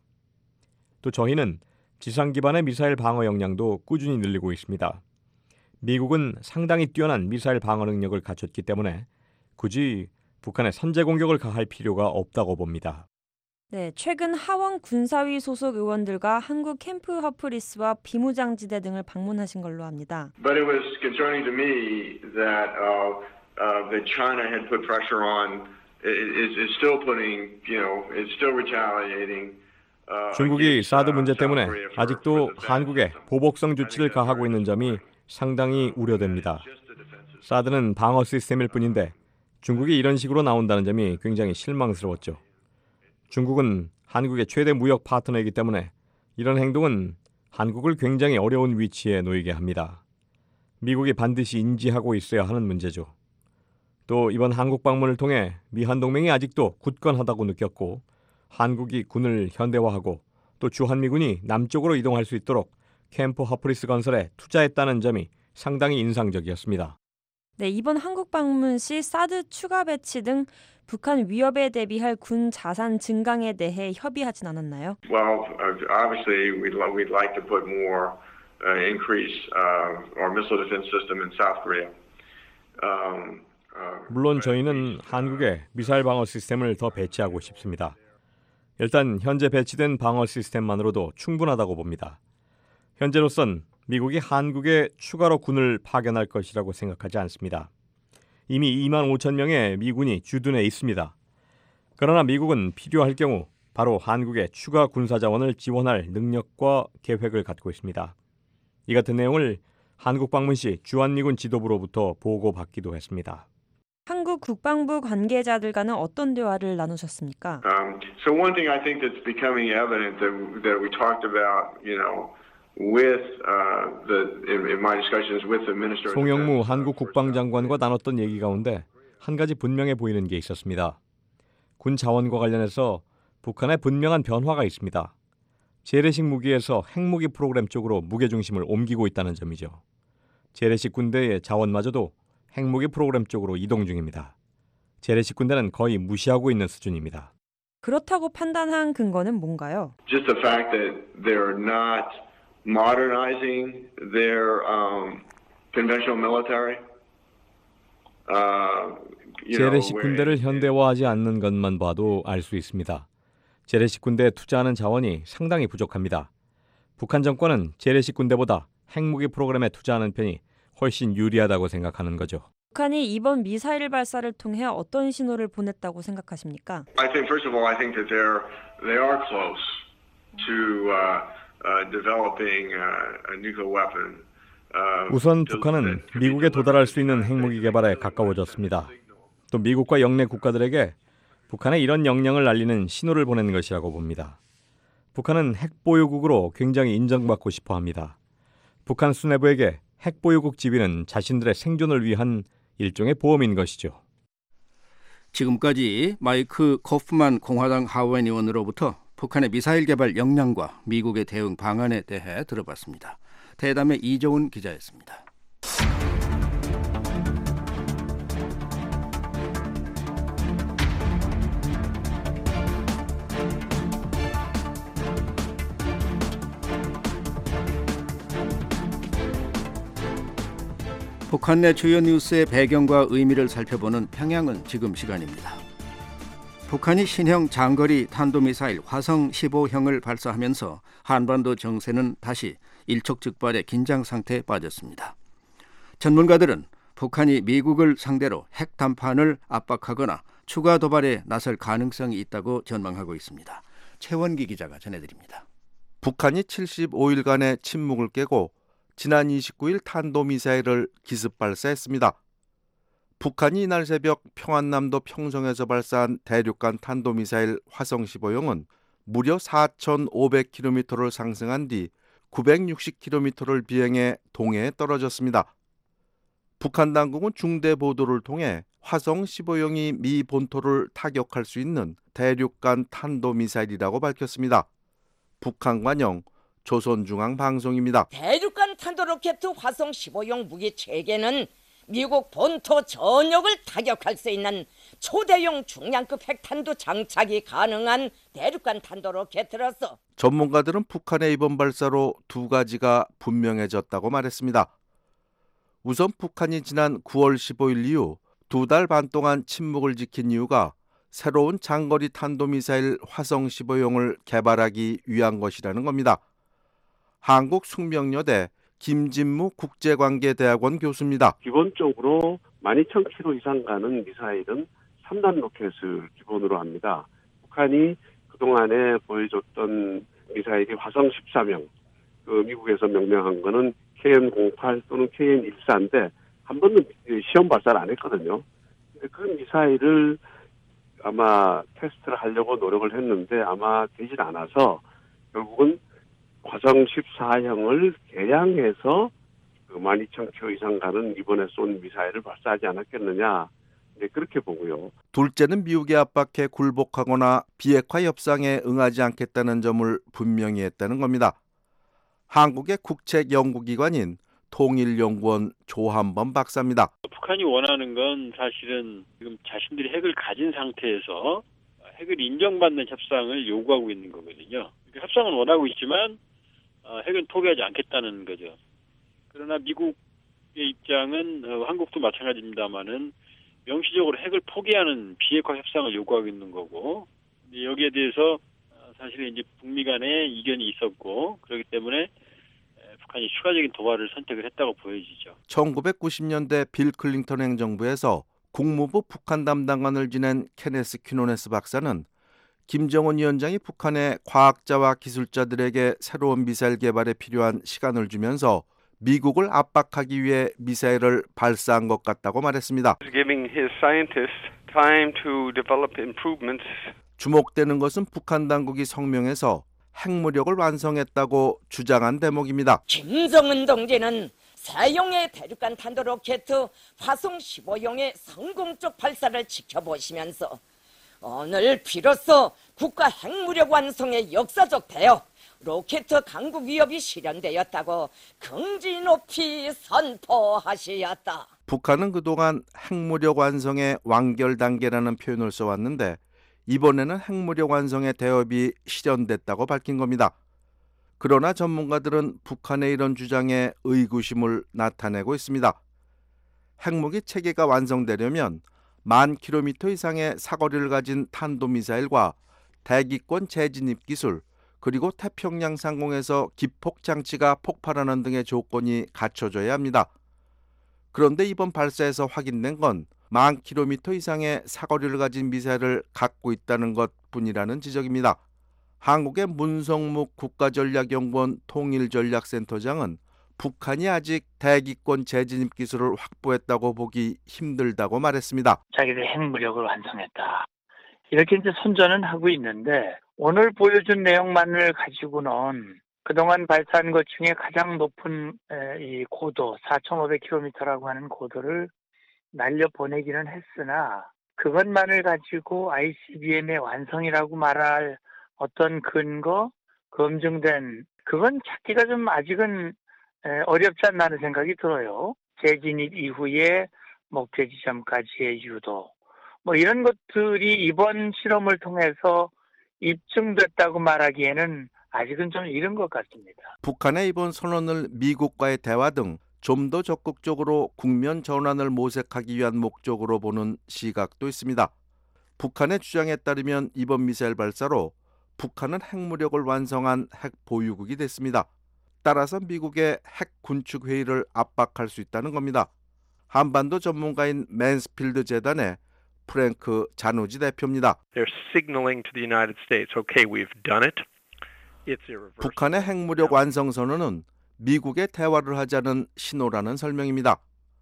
또 저희는 지상 기반의 미사일 방어 역량도 꾸준히 늘리고 있습니다. 미국은 상당히 뛰어난 미사일 방어 능력을 갖췄기 때문에 굳이 북한에 선제 공격을 가할 필요가 없다고 봅니다. 네, 최근 하원 군사위 소속 의원들과 한국 캠프 허프리스와 비무장지대 등을 방문하신 걸로 합니다. But it was concerning to me that uh, uh, that China had put pressure on, is is still putting, you know, is still retaliating. 중국이 사드 문제 때문에 아직도 한국에 보복성 조치를 가하고 있는 점이 상당히 우려됩니다. 사드는 방어 시스템일 뿐인데 중국이 이런 식으로 나온다는 점이 굉장히 실망스러웠죠. 중국은 한국의 최대 무역 파트너이기 때문에 이런 행동은 한국을 굉장히 어려운 위치에 놓이게 합니다. 미국이 반드시 인지하고 있어야 하는 문제죠. 또 이번 한국 방문을 통해 미한 동맹이 아직도 굳건하다고 느꼈고 한국이 군을 현대화하고 또 주한미군이 남쪽으로 이동할 수 있도록 캠프 허프리스 건설에 투자했다는 점이 상당히 인상적이었습니다. 네, 이번 한국 방문 시 사드 추가 배치 등 북한 위협에 대비할 군 자산 증강에 대해 협의하진 않았나요? Well, obviously we'd we'd like to put more uh, increase uh, our missile defense system in South Korea. Um, uh, 물론 저희는 한국에 미사일 방어 시스템을 더 배치하고 싶습니다. 일단 현재 배치된 방어 시스템만으로도 충분하다고 봅니다. 현재로선 미국이 한국에 추가로 군을 파견할 것이라고 생각하지 않습니다. 이미 이만 오천 명의 미군이 주둔해 있습니다. 그러나 미국은 필요할 경우 바로 한국에 추가 군사 자원을 지원할 능력과 계획을 갖고 있습니다. 이 같은 내용을 한국 방문 시 주한미군 지도부로부터 보고받기도 했습니다. 한국 국방부 관계자들과는 어떤 대화를 나누셨습니까? Um, so one thing I think that's becoming evident that that we talked about, you know, with uh, the in, in my discussions with the minister. 송영무 한국 국방장관과 나눴던 얘기 가운데 한 가지 분명해 보이는 게 있었습니다. 군 자원과 관련해서 북한의 분명한 변화가 있습니다. 재래식 무기에서 핵무기 프로그램 쪽으로 무게 중심을 옮기고 있다는 점이죠. 재래식 군대의 자원마저도 핵무기 프로그램 쪽으로 이동 중입니다. 재래식 군대는 거의 무시하고 있는 수준입니다. 그렇다고 판단한 근거는 뭔가요? Just the fact that they're not modernizing their um, conventional military. Uh, you know, 재래식 군대를 현대화하지 않는 것만 봐도 알 수 있습니다. 재래식 군대에 투자하는 자원이 상당히 부족합니다. 북한 정권은 재래식 군대보다 핵무기 프로그램에 투자하는 편이 훨씬 유리하다고 생각하는 거죠. 북한이 이번 미사일 발사를 통해 어떤 신호를 보냈다고 생각하십니까? I think first of all, I think that they're they are close to uh, uh, developing uh, a nuclear weapon. Uh, 우선 북한은 미국에 도달할 수 있는 핵무기 개발에 가까워졌습니다. 또 미국과 영내 국가들에게 북한의 이런 역량을 알리는 신호를 보내는 것이라고 봅니다. 북한은 핵보유국으로 굉장히 인정받고 싶어합니다. 북한 수뇌부에게 핵보유국 지위는 자신들의 생존을 위한 일종의 보험인 것이죠. 지금까지 마이크 코프만 공화당 하원 의원으로부터 북한의 미사일 개발 역량과 미국의 대응 방안에 대해 들어봤습니다. 대담의 이종훈 기자였습니다. 북한 내 주요 뉴스의 배경과 의미를 살펴보는 평양은 지금 시간입니다. 북한이 신형 장거리 탄도미사일 화성 십오형을 발사하면서 한반도 정세는 다시 일촉즉발의 긴장 상태에 빠졌습니다. 전문가들은 북한이 미국을 상대로 핵 담판을 압박하거나 추가 도발에 나설 가능성이 있다고 전망하고 있습니다. 최원기 기자가 전해드립니다. 북한이 칠십오일간의 침묵을 깨고 지난 이십구일 탄도미사일을 기습 발사했습니다. 북한이 이날 새벽 평안남도 평성에서 발사한 대륙간 탄도미사일 화성 십오형은 무려 사천오백 킬로미터를 상승한 뒤 구백육십 킬로미터를 비행해 동해에 떨어졌습니다. 북한 당국은 중대 보도를 통해 화성 십오형이 미 본토를 타격할 수 있는 대륙간 탄도미사일이라고 밝혔습니다. 북한 관영 조선중앙방송입니다. 대륙간 탄도로켓 화성 십오형 무기 체계는 미국 본토 전역을 타격할 수 있는 초대형 중량급 핵탄두 장착이 가능한 대륙간 탄도로켓으로서 전문가들은 북한의 이번 발사로 두 가지가 분명해졌다고 말했습니다. 우선 북한이 지난 구월 십오일 이후 두 달 반 동안 침묵을 지킨 이유가 새로운 장거리 탄도미사일 화성 십오형을 개발하기 위한 것이라는 겁니다. 한국 숙명여대 김진무 국제관계대학원 교수입니다. 기본적으로 만 이천 킬로미터 이상 가는 미사일은 삼 단 로켓을 기본으로 합니다. 북한이 그동안에 보여줬던 미사일이 화성 십삼형, 그 미국에서 명명한 거는 케이엔 공팔 또는 케이엔 십사인데 한 번도 시험 발사를 안 했거든요. 근데 그 미사일을 아마 테스트를 하려고 노력을 했는데 아마 되질 않아서 결국은 화성 십사형을 개량해서 그 만 이천 킬로미터 이상 가는 이번에 쏜 미사일을 발사하지 않았겠느냐. 네, 그렇게 보고요. 둘째는 미국의 압박에 굴복하거나 비핵화 협상에 응하지 않겠다는 점을 분명히 했다는 겁니다. 한국의 국책연구기관인 통일연구원 조한범 박사입니다. 북한이 원하는 건 사실은 지금 자신들이 핵을 가진 상태에서 핵을 인정받는 협상을 요구하고 있는 거거든요. 협상은 원하고 있지만 핵은 포기하지 않겠다는 거죠. 그러나 미국의 입장은 한국도 마찬가지입니다만은 명시적으로 핵을 포기하는 비핵화 협상을 요구하고 있는 거고 여기에 대해서 사실은 이제 북미 간에 이견이 있었고 그렇기 때문에 북한이 추가적인 도발을 선택을 했다고 보여지죠. 천구백구십년대 빌 클린턴 행정부에서 국무부 북한 담당관을 지낸 케네스 퀴노네스 박사는 김정은 위원장이 북한의 과학자와 기술자들에게 새로운 미사일 개발에 필요한 시간을 주면서 미국을 압박하기 위해 미사일을 발사한 것 같다고 말했습니다. Giving his scientists time to develop improvements. 주목되는 것은 북한 당국이 성명에서 핵무력을 완성했다고 주장한 대목입니다. 김정은 동지는 세형의 대륙간 탄도로켓 화성 십오형의 성공적 발사를 지켜보시면서 오늘 비로소 국가 핵무력 완성의 역사적 대역 로켓 강국 위협이 실현되었다고 긍지 높이 선포하시었다. 북한은 그동안 핵무력 완성의 완결 단계라는 표현을 써왔는데 이번에는 핵무력 완성의 대업이 실현됐다고 밝힌 겁니다. 그러나 전문가들은 북한의 이런 주장에 의구심을 나타내고 있습니다. 핵무기 체계가 완성되려면 만 킬로미터 이상의 사거리를 가진 탄도미사일과 대기권 재진입 기술, 그리고 태평양 상공에서 기폭 장치가 폭발하는 등의 조건이 갖춰져야 합니다. 그런데 이번 발사에서 확인된 건 만 킬로미터 이상의 사거리를 가진 미사일을 갖고 있다는 것뿐이라는 지적입니다. 한국의 문성묵 국가전략연구원 통일전략센터장은 북한이 아직 대기권 재진입 기술을 확보했다고 보기 힘들다고 말했습니다. 자기들 핵무력을 완성했다. 이렇게 이제 선전은 하고 있는데 오늘 보여준 내용만을 가지고는 그동안 발사한 것 중에 가장 높은 이 고도 사천오백 킬로미터라고 하는 고도를 날려보내기는 했으나 그것만을 가지고 아이씨비엠의 완성이라고 말할 어떤 근거, 검증된 그건 찾기가 좀 아직은 어렵지 않나 하는 생각이 들어요. 재진입 이후에 목표 지점까지의 유도 뭐 이런 것들이 이번 실험을 통해서 입증됐다고 말하기에는 아직은 좀 이른 것 같습니다. 북한의 이번 선언을 미국과의 대화 등 좀 더 적극적으로 국면 전환을 모색하기 위한 목적으로 보는 시각도 있습니다. 북한의 주장에 따르면 이번 미사일 발사로 북한은 핵무력을 완성한 핵 보유국이 됐습니다. 따라서 미국의 핵 군축 회의를 압박할 수 있다는 겁니다. 한반도 전문가인 맨스필드 재단의 프랭크 자누지 대표입니다. They're signaling to the United States, okay, we've done it. It's irreversible. 북한의 핵무력 완성 선언은 미국의 대화를 하자는 신호라는 설명입니다.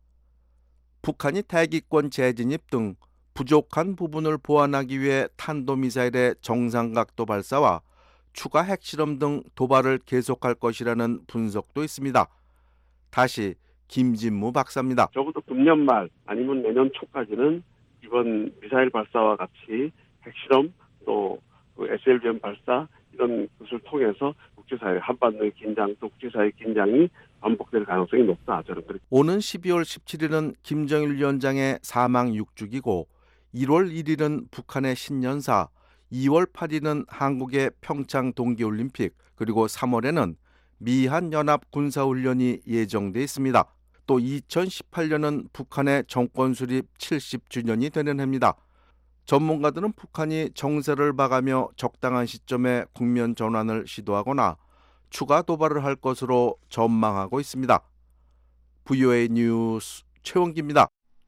북한이 대기권 재진입 등 부족한 부분을 보완하기 위해 탄도미사일의 정상각도 발사와 추가 핵실험 등 도발을 계속할 것이라는 분석도 있습니다. 다시 김진무 박사입니다. 적어도 금년 말 아니면 내년 초까지는 이번 미사일 발사와 같이 핵실험 또 에스엘비엠 발사 이런 것을 통해서 국제사회 한반도의 긴장 또 국제사회의 긴장이 반복될 가능성이 높다. 저는 그렇게. 오는 십이월 십칠일은 김정일 위원장의 사망 육 주기고 일월 일일은 북한의 신년사, 이월 팔일은 한국의 평창 동계올림픽, 그리고 삼월에는 미한연합 군사훈련이 예정돼 있습니다. 또 이천십팔년은 북한의 정권 수립 칠십 주년이 되는 해입니다. 전문가들은 북한이 정세를 봐가며 적당한 시점에 국면 전환을 시도하거나 추가 도발을 할 것으로 전망하고 있습니다. 브이오에이 뉴스 최원기입니다.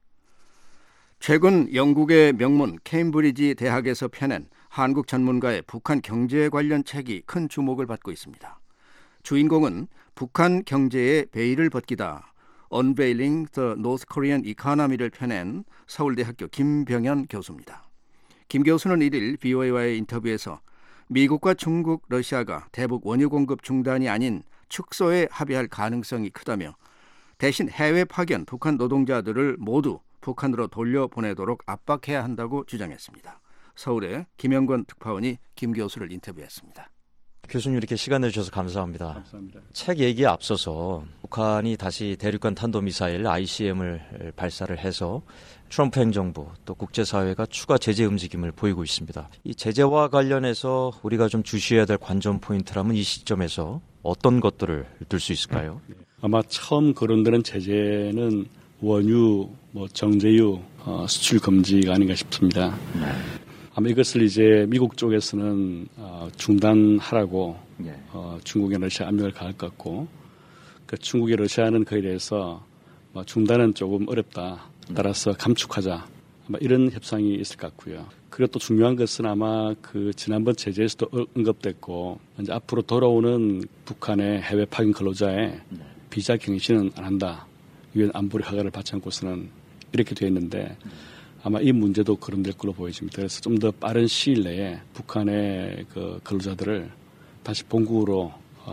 최근 영국의 명문 케임브리지 대학에서 펴낸 한국 전문가의 북한 경제 관련 책이 큰 주목을 받고 있습니다. 주인공은 북한 경제의 베일을 벗기다 Unveiling the North Korean Economy를 펴낸 서울대학교 김병현 교수입니다. 김 교수는 일일 브이오에이와의 인터뷰에서 미국과 중국, 러시아가 대북 원유 공급 중단이 아닌 축소에 합의할 가능성이 크다며 대신 해외 파견 북한 노동자들을 모두 북한으로 돌려보내도록 압박해야 한다고 주장했습니다. 서울의 김영권 특파원이 김 교수를 인터뷰했습니다. 교수님 이렇게 시간 내주셔서 감사합니다. 감사합니다. 책 얘기에 앞서서 북한이 다시 대륙간 탄도미사일 아이씨엠을 발사를 해서 트럼프 행정부 또 국제사회가 추가 제재 움직임을 보이고 있습니다. 이 제재와 관련해서 우리가 좀 주시해야 될 관전 포인트라면 이 시점에서 어떤 것들을 둘 수 있을까요? 아마 처음 거론되는 제재는 원유, 뭐 정제유 어, 수출 금지가 아닌가 싶습니다. 네. 아마 이것을 이제 미국 쪽에서는 어, 중단하라고 네. 어, 중국에 러시아 압력을 가할 것 같고, 그 중국에 러시아는 그에 대해서 뭐 중단은 조금 어렵다. 따라서 감축하자. 아마 이런 협상이 있을 것 같고요. 그리고 또 중요한 것은 아마 그 지난번 제재에서도 언급됐고 이제 앞으로 돌아오는 북한의 해외 파견 근로자의 네. 비자 갱신은 안 한다. 유엔 안보리 허가를 받지 않고서는 이렇게 되어 있는데 아마 이 문제도 거론될 걸로 보여집니다. 그래서 좀 더 빠른 시일 내에 북한의 그 근로자들을 다시 본국으로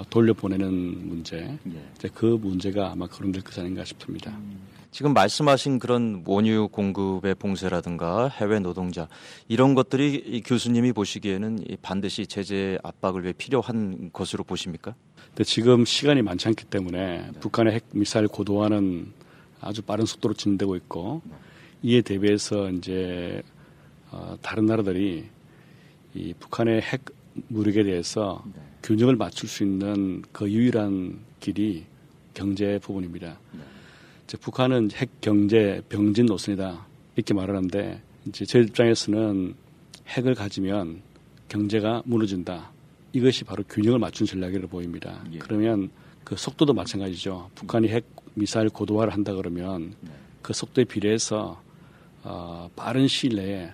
돌려보내는 문제, 이제 그 문제가 아마 거론될 것이 아닌가 싶습니다. 지금 말씀하신 그런 원유 공급의 봉쇄라든가 해외 노동자 이런 것들이 이 교수님이 보시기에는 반드시 제재 압박을 왜 필요한 것으로 보십니까? 근데 지금 시간이 많지 않기 때문에 네. 북한의 핵 미사일 고도화는 아주 빠른 속도로 진행되고 있고 네. 이에 대비해서 이제 어, 다른 나라들이 이 북한의 핵 무력에 대해서 네. 균형을 맞출 수 있는 그 유일한 길이 경제 부분입니다. 네. 이제 북한은 핵 경제 병진 노선이다 이렇게 말하는데 이제 제 입장에서는 핵을 가지면 경제가 무너진다. 이것이 바로 균형을 맞춘 전략이라고 보입니다. 예. 그러면 그 속도도 마찬가지죠. 북한이 핵 미사일 고도화를 한다 그러면 네. 그 속도에 비례해서 어, 빠른 시일 내에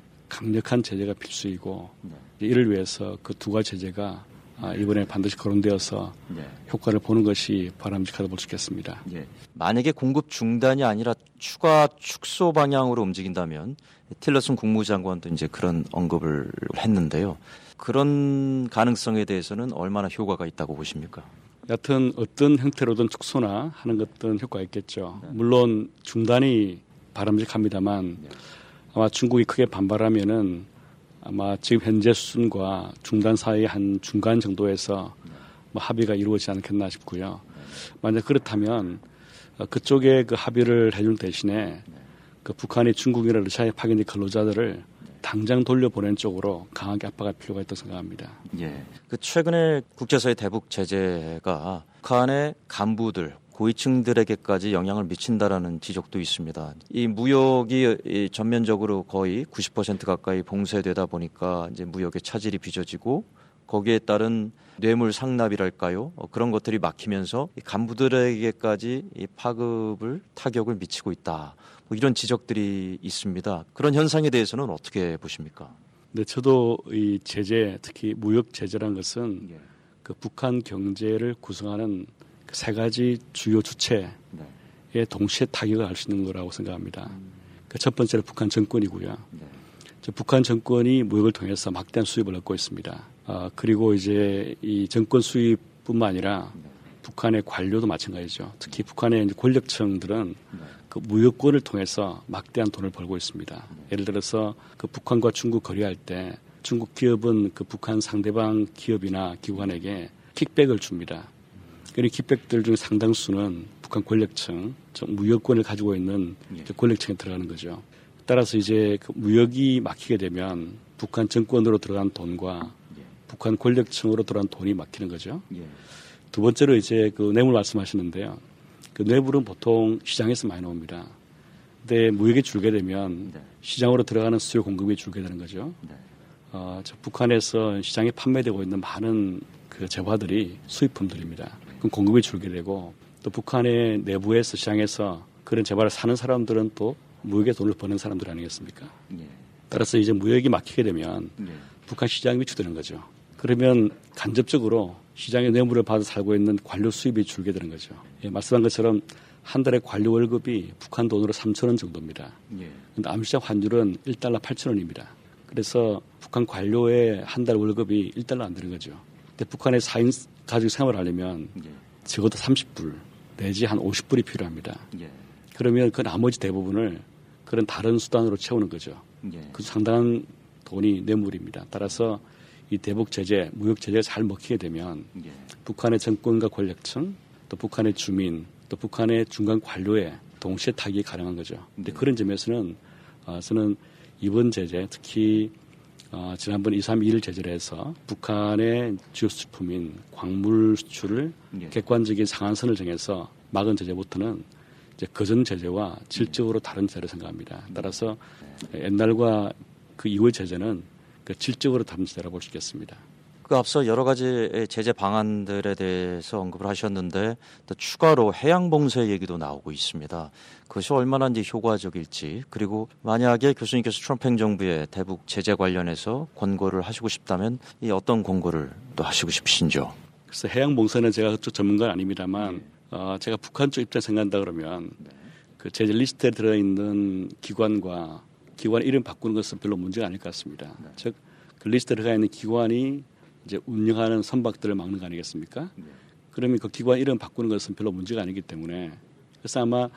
강력한 제재가 필수이고 네. 이를 위해서 그 두 가지 제재가 아, 이번에 반드시 거론되어서 네. 효과를 보는 것이 바람직하다고 볼 수 있겠습니다. 예. 만약에 공급 중단이 아니라 추가 축소 방향으로 움직인다면 틸러슨 국무장관도 이제 그런 언급을 했는데요. 그런 가능성에 대해서는 얼마나 효과가 있다고 보십니까? 여하튼 어떤 형태로든 축소나 하는 것들은 효과가 있겠죠. 네. 물론 중단이 바람직합니다만 네. 아마 중국이 크게 반발하면은 아마 지금 현재 수준과 중단 사이의 한 중간 정도에서 뭐 합의가 이루어지지 않겠나 싶고요. 만약 그렇다면 그쪽에 그 합의를 해줄 대신에 그 북한이 중국이나 러시아에 파견된 근로자들을 당장 돌려보내는 쪽으로 강하게 압박할 필요가 있다고 생각합니다. 예. 그 최근에 국제사회 대북 제재가 북한의 간부들, 고위층들에게까지 영향을 미친다라는 지적도 있습니다. 이 무역이 전면적으로 거의 구십 퍼센트 가까이 봉쇄되다 보니까 이제 무역의 차질이 빚어지고 거기에 따른 뇌물 상납이랄까요? 어, 그런 것들이 막히면서 이 간부들에게까지 이 파급을 타격을 미치고 있다. 뭐 이런 지적들이 있습니다. 그런 현상에 대해서는 어떻게 보십니까? 네, 저도 이 제재, 특히 무역 제재라는 것은 예. 그 북한 경제를 구성하는 그 세 가지 주요 주체에 네. 동시에 타격을 할 수 있는 거라고 생각합니다. 음. 그 첫 번째는 북한 정권이고요. 네. 북한 정권이 무역을 통해서 막대한 수입을 얻고 있습니다. 어, 그리고 이제 이 정권 수입뿐만 아니라 네. 북한의 관료도 마찬가지죠. 특히 북한의 이제 권력층들은 그 무역권을 통해서 막대한 돈을 벌고 있습니다. 예를 들어서 그 북한과 중국 거래할 때 중국 기업은 그 북한 상대방 기업이나 기관에게 킥백을 줍니다. 이 킥백들 중 상당수는 북한 권력층, 무역권을 가지고 있는 권력층에 들어가는 거죠. 따라서 이제 그 무역이 막히게 되면 북한 정권으로 들어간 돈과 북한 권력층으로 들어간 돈이 막히는 거죠. 두 번째로 이제 그 뇌물 말씀하시는데요. 그 뇌물은 보통 시장에서 많이 나옵니다. 근데 무역이 줄게 되면 시장으로 들어가는 수요 공급이 줄게 되는 거죠. 어, 저 북한에서 시장에 판매되고 있는 많은 그 재화들이 수입품들입니다. 그럼 공급이 줄게 되고 또 북한의 내부에서 시장에서 그런 재화를 사는 사람들은 또 무역에 돈을 버는 사람들 아니겠습니까? 따라서 이제 무역이 막히게 되면 북한 시장이 위축되는 거죠. 그러면 간접적으로 시장의 뇌물을 받아 살고 있는 관료 수입이 줄게 되는 거죠. 예, 말씀한 것처럼 한 달에 관료 월급이 북한 돈으로 삼천 원 정도입니다. 그런데 예. 암시장 환율은 일 달러 팔천 원입니다. 그래서 북한 관료의 한 달 월급이 일 달러 안 되는 거죠. 근데 북한의 사 인 가족 생활을 하려면 예. 적어도 삼십 불 내지 한 오십 불이 필요합니다. 예. 그러면 그 나머지 대부분을 그런 다른 수단으로 채우는 거죠. 예. 그 상당한 돈이 뇌물입니다. 따라서 이 대북 제재, 무역 제재가 잘 먹히게 되면 예. 북한의 정권과 권력층, 또 북한의 주민, 또 북한의 중간 관료에 동시에 타격이 가능한 거죠. 근데 예. 그런 점에서는 어, 저는 이번 제재, 특히 어, 지난번 이 삼 일 제재를 해서 북한의 주요 수출품인 광물 수출을 예. 객관적인 상한선을 정해서 막은 제재부터는 이제 그전 제재와 질적으로 다른 제재를 생각합니다. 따라서 옛날과 그 이후의 제재는 그 질적으로 다른 제재라고 볼 수 있겠습니다. 그 앞서 여러 가지 제재 방안들에 대해서 언급을 하셨는데 또 추가로 해양 봉쇄 얘기도 나오고 있습니다. 그것이 얼마나 이제 효과적일지 그리고 만약에 교수님께서 트럼프 행정부의 대북 제재 관련해서 권고를 하시고 싶다면 이 어떤 권고를 또 하시고 싶으신지요? 그래서 해양 봉쇄는 제가 그쪽 전문가는 아닙니다만 네. 어, 제가 북한 쪽 입장 생각한다 그러면 네. 그 제재 리스트에 들어있는 기관과 기관 이름 바꾸는 것은 별로 문제가 아닐 것 같습니다. 네. 즉, 그 리스트에 들어가 있는 기관이 이제 운영하는 선박들을 막는 거 아니겠습니까? 네. 그러면 그 기관 이름 바꾸는 것은 별로 문제가 아니기 때문에 그래서 아마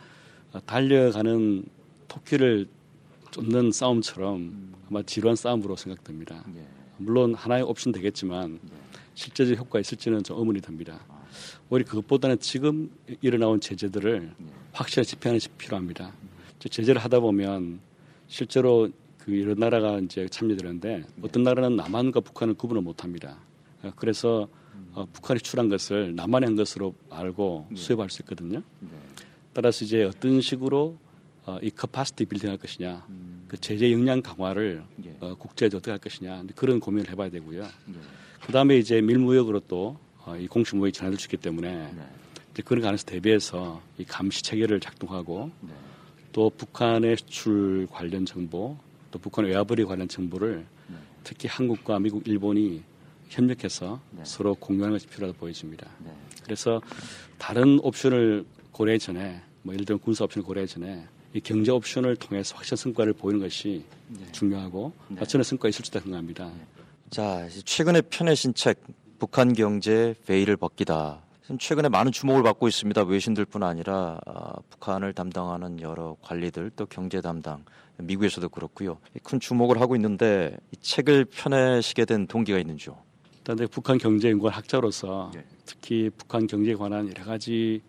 달려가는 토끼를 쫓는 싸움처럼 음. 아마 지루한 싸움으로 생각됩니다. 네. 물론 하나의 옵션 되겠지만 네. 실제적 효과가 있을지는 좀 의문이 듭니다. 아. 오히려 그것보다는 지금 일어나온 제재들을 네. 확실하게 집행하는 것이 필요합니다. 음. 제재를 하다 보면 실제로 그 여러 나라가 이제 참여되는데 네. 어떤 나라는 남한과 북한을 구분을 못합니다. 그래서 음. 어, 북한이 출한 것을 남한이 한 것으로 알고 네. 수입할 수 있거든요. 네. 따라서 이제 어떤 식으로 어, 이 커파시티 빌딩할 것이냐, 음. 그 제재 역량 강화를 네. 어, 국제에서 어떻게 할 것이냐 그런 고민을 해봐야 되고요. 네. 그 다음에 이제 밀무역으로 또 어, 이 공식 무역이 전환될 수 있기 때문에 네. 이제 그런 가능성 대비해서 이 감시 체계를 작동하고. 네. 또 북한의 수출 관련 정보, 또 북한 외화벌이 관련 정보를 네. 특히 한국과 미국, 일본이 협력해서 네. 서로 공유하는 것이 필요하다고 보여집니다. 네. 그래서 다른 옵션을 고려하기 전에, 뭐 예를 들면 군사 옵션을 고려하기 전에 이 경제 옵션을 통해서 확실한 성과를 보이는 것이 네. 중요하고 네. 저는 성과가 있을 수 있다고 생각합니다. 네. 자, 최근에 펴내신 책 북한 경제 베일을 벗기다. 최근에 많은 주목을 받고 있습니다. 외신들뿐 아니라 아, 북한을 담당하는 여러 관리들 또 경제 담당 미국에서도 그렇고요. 큰 주목을 하고 있는데 이 책을 펴내시게 된 동기가 있는지요? 일단 북한 경제연구원 학자로서 네. 특히 북한 경제에 관한 여러 가지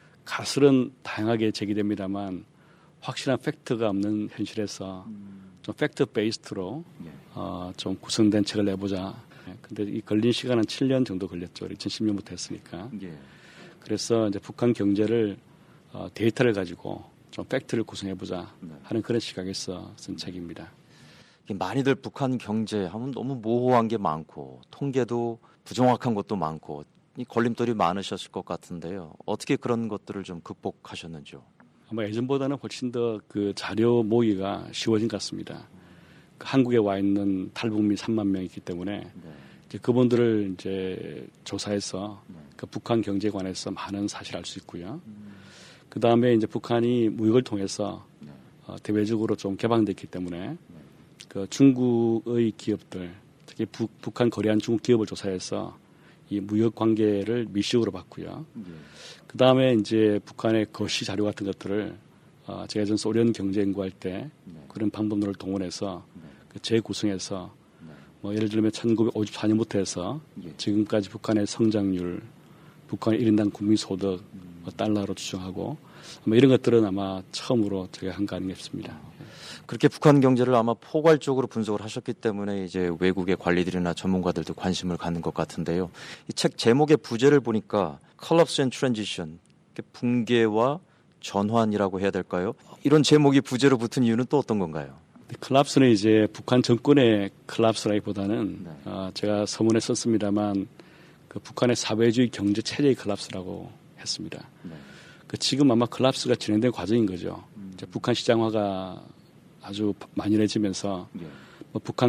가설은 다양하게 제기됩니다만 확실한 팩트가 없는 현실에서 음. 좀 팩트 베이스드로 네. 어, 좀 구성된 책을 내보자. 근데 이 걸린 시간은 칠 년 정도 걸렸죠. 이천십 년부터 했으니까. 예. 그래서 이제 북한 경제를 어, 데이터를 가지고 좀 팩트를 구성해보자 네. 하는 그런 시각에서 쓴 책입니다. 많이들 북한 경제 하면 너무 모호한 게 많고 통계도 부정확한 것도 많고 이 걸림돌이 많으셨을 것 같은데요. 어떻게 그런 것들을 좀 극복하셨는지요? 아마 예전보다는 훨씬 더 그 자료 모의가 쉬워진 것 같습니다. 한국에 와 있는 탈북민 삼만 명이 있기 때문에 네. 이제 그분들을 이제 조사해서 네. 그 북한 경제에 관해서 많은 사실을 알 수 있고요. 음. 그 다음에 이제 북한이 무역을 통해서 네. 어, 대외적으로 좀 개방됐기 때문에 네. 그 중국의 기업들, 특히 부, 북한 거래한 중국 기업을 조사해서 이 무역 관계를 미식으로 봤고요. 그 다음에 이제 북한의 거시 자료 같은 것들을 어, 제가 전 소련 경제 연구할 때 그런 방법론을 동원해서 그 재구성해서 뭐 예를 들면 천구백오십사 년부터 해서 지금까지 북한의 성장률, 북한의 일 인당 국민소득 뭐 달러로 추정하고 아마 이런 것들은 아마 처음으로 제가 한 거 아닌가 싶습니다. 그렇게 북한 경제를 아마 포괄적으로 분석을 하셨기 때문에 이제 외국의 관리들이나 전문가들도 관심을 갖는 것 같은데요. 이 책 제목의 부제를 보니까 Collapse and Transition, 붕괴와 전환이라고 해야 될까요? 이런 제목이 부제로 붙은 이유는 또 어떤 건가요? 콜랍스는 이제 북한 정권의 콜랍스라기보다는 네. 어, 제가 서문에 썼습니다만 그 북한의 사회주의 경제 체제의 콜랍스라고 했습니다. 네. 그 지금 아마 콜랍스가 진행된 과정인 거죠. 음. 이제 북한 시장화가 아주 만연해지면서 네. 뭐 북한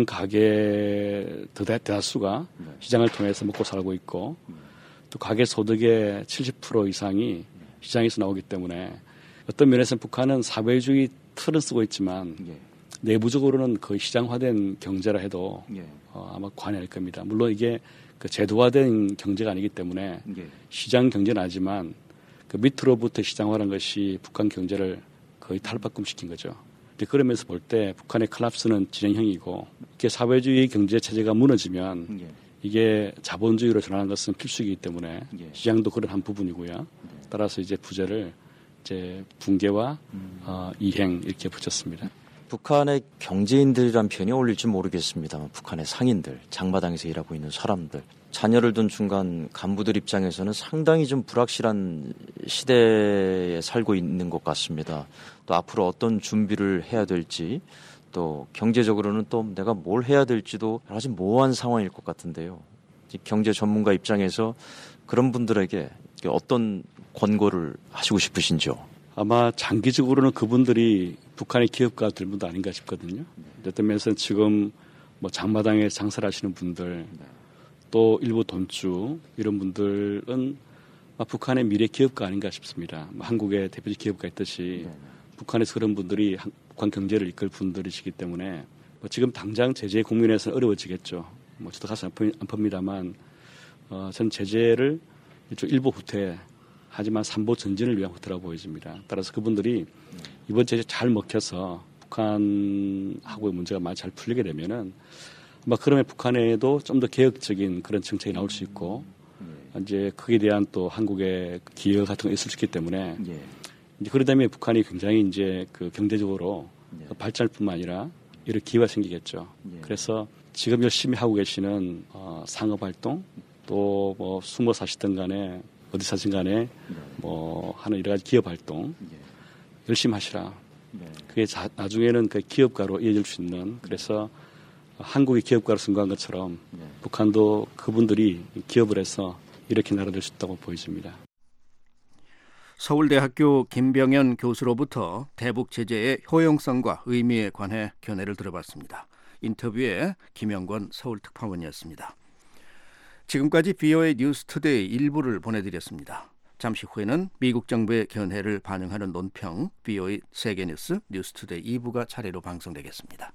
가계 대다수가 네. 시장을 통해서 먹고 살고 있고 네. 또 가계 소득의 칠십 퍼센트 이상이 네. 시장에서 나오기 때문에 어떤 면에서는 북한은 사회주의 틀은 쓰고 있지만 네. 내부적으로는 거의 시장화된 경제라 해도 예. 어, 아마 관여할 겁니다. 물론 이게 그 제도화된 경제가 아니기 때문에 예. 시장 경제는 하지만 그 밑으로부터 시장화라는 것이 북한 경제를 거의 탈바꿈시킨 거죠. 그러면서 볼 때 북한의 콜랍스는 진행형이고 이게 사회주의 경제 체제가 무너지면 예. 이게 자본주의로 전환하는 것은 필수이기 때문에 예. 시장도 그런 한 부분이고요. 네. 따라서 이제 부제를 이제 붕괴와 음. 어, 이행 이렇게 붙였습니다. 북한의 경제인들이란 표현이 어울릴지 모르겠습니다만 북한의 상인들, 장마당에서 일하고 있는 사람들, 자녀를 둔 중간 간부들 입장에서는 상당히 좀 불확실한 시대에 살고 있는 것 같습니다. 또 앞으로 어떤 준비를 해야 될지, 또 경제적으로는 또 내가 뭘 해야 될지도 아주 모호한 상황일 것 같은데요. 경제 전문가 입장에서 그런 분들에게 어떤 권고를 하시고 싶으신지요? 아마 장기적으로는 그분들이 북한의 기업가 될 분도 아닌가 싶거든요. 어떤 면에서는 지금 뭐 장마당에 장사를 하시는 분들, 또 일부 돈주 이런 분들은 북한의 미래 기업가 아닌가 싶습니다. 한국의 대표적 기업가 있듯이 북한에서 그런 분들이 북한 경제를 이끌 분들이시기 때문에 뭐 지금 당장 제재 국면에서는 어려워지겠죠. 뭐 저도 가서 안 풉니다만 어, 전 제재를 일부 후퇴 하지만 삼보 전진을 위한 후퇴라고 보여집니다. 따라서 그분들이 이번 제재 잘 먹혀서 북한하고의 문제가 많이 잘 풀리게 되면은 아마 그러면 북한에도 좀 더 개혁적인 그런 정책이 나올 수 있고 이제 그에 대한 또 한국의 기여 같은 거 있을 수 있기 때문에 이제 그러다면 북한이 굉장히 이제 그 경제적으로 발전할 뿐만 아니라 이런 기회가 생기겠죠. 그래서 지금 열심히 하고 계시는 어, 상업 활동 또 뭐 숨어 사시든 간에 어디 사신 간에 뭐 하는 여러 가지 기업 활동 열심히 하시라. 그게 자, 나중에는 그 기업가로 이어질 수 있는 그래서 한국이 기업가로 승부한 것처럼 북한도 그분들이 기업을 해서 이렇게 나라될 수 있다고 보여집니다. 서울대학교 김병현 교수로부터 대북 제재의 효용성과 의미에 관해 견해를 들어봤습니다. 인터뷰에 김영권 서울특파원이었습니다. 지금까지 비오에이 뉴스투데이 일부를 보내드렸습니다. 잠시 후에는 미국 정부의 견해를 반영하는 논평 비오에이 세계뉴스 뉴스투데이 이 부가 차례로 방송되겠습니다.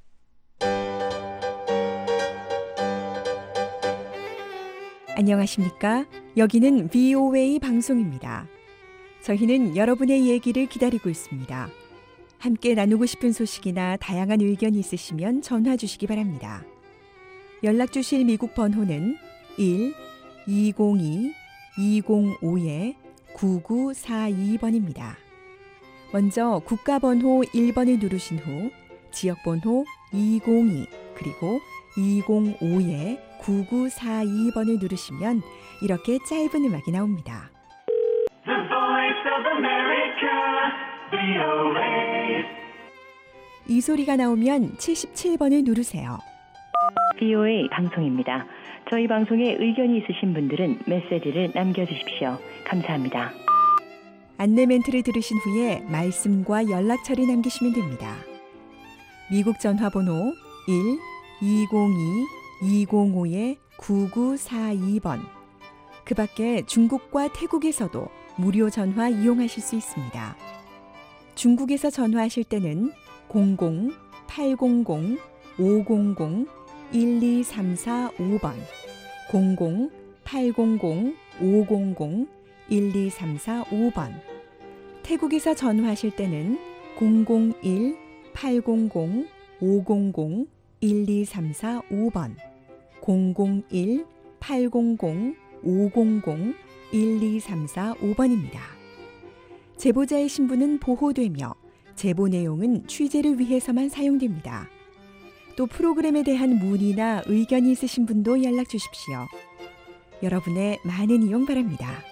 안녕하십니까? 여기는 비오에이 방송입니다. 저희는 여러분의 얘기를 기다리고 있습니다. 함께 나누고 싶은 소식이나 다양한 의견이 있으시면 전화 주시기 바랍니다. 연락 주실 미국 번호는 일 이공이 이공오 구구사이 번입니다. 먼저 국가번호 일 번을 누르신 후 지역번호 이공이 그리고 이공오 구구사이 번을 누르시면 이렇게 짧은 음악이 나옵니다. The Voice of America, 비오에이. 이 소리가 나오면 칠십칠 번을 누르세요. 비오에이 방송입니다. 저희 방송에 의견이 있으신 분들은 메시지를 남겨주십시오. 감사합니다. 안내 멘트를 들으신 후에 말씀과 연락처를 남기시면 됩니다. 미국 전화번호 일 이공이 이공오 구구사이 번. 그 밖에 중국과 태국에서도 무료 전화 이용하실 수 있습니다. 중국에서 전화하실 때는 공공 팔공공 오공공 일이삼사오 번, 공공 팔공공 오공공 일이삼사오 번. 태국에서 전화하실 때는 공공일 팔공공 오공공 일이삼사오 번, 공공일 팔공공 오공공 일이삼사오 번입니다. 제보자의 신분은 보호되며 제보 내용은 취재를 위해서만 사용됩니다. 또 프로그램에 대한 문의나 의견이 있으신 분도 연락 주십시오. 여러분의 많은 이용 바랍니다.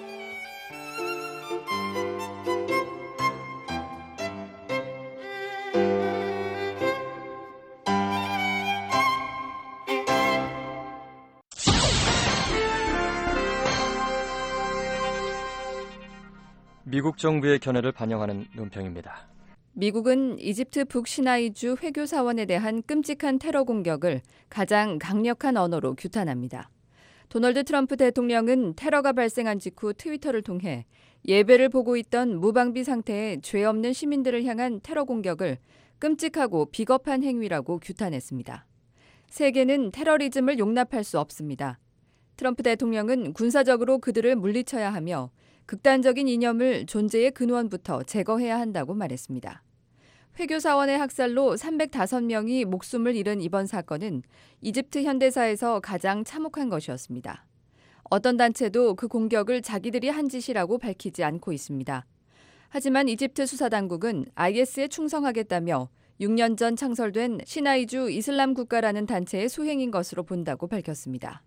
미국 정부의 견해를 반영하는 논평입니다. 미국은 이집트 북시나이주 회교사원에 대한 끔찍한 테러 공격을 가장 강력한 언어로 규탄합니다. 도널드 트럼프 대통령은 테러가 발생한 직후 트위터를 통해 예배를 보고 있던 무방비 상태의 죄 없는 시민들을 향한 테러 공격을 끔찍하고 비겁한 행위라고 규탄했습니다. 세계는 테러리즘을 용납할 수 없습니다. 트럼프 대통령은 군사적으로 그들을 물리쳐야 하며 극단적인 이념을 존재의 근원부터 제거해야 한다고 말했습니다. 회교사원의 학살로 삼백오 명이 목숨을 잃은 이번 사건은 이집트 현대사에서 가장 참혹한 것이었습니다. 어떤 단체도 그 공격을 자기들이 한 짓이라고 밝히지 않고 있습니다. 하지만 이집트 수사당국은 아이에스에 충성하겠다며 육 년 전 창설된 시나이주 이슬람 국가라는 단체의 소행인 것으로 본다고 밝혔습니다.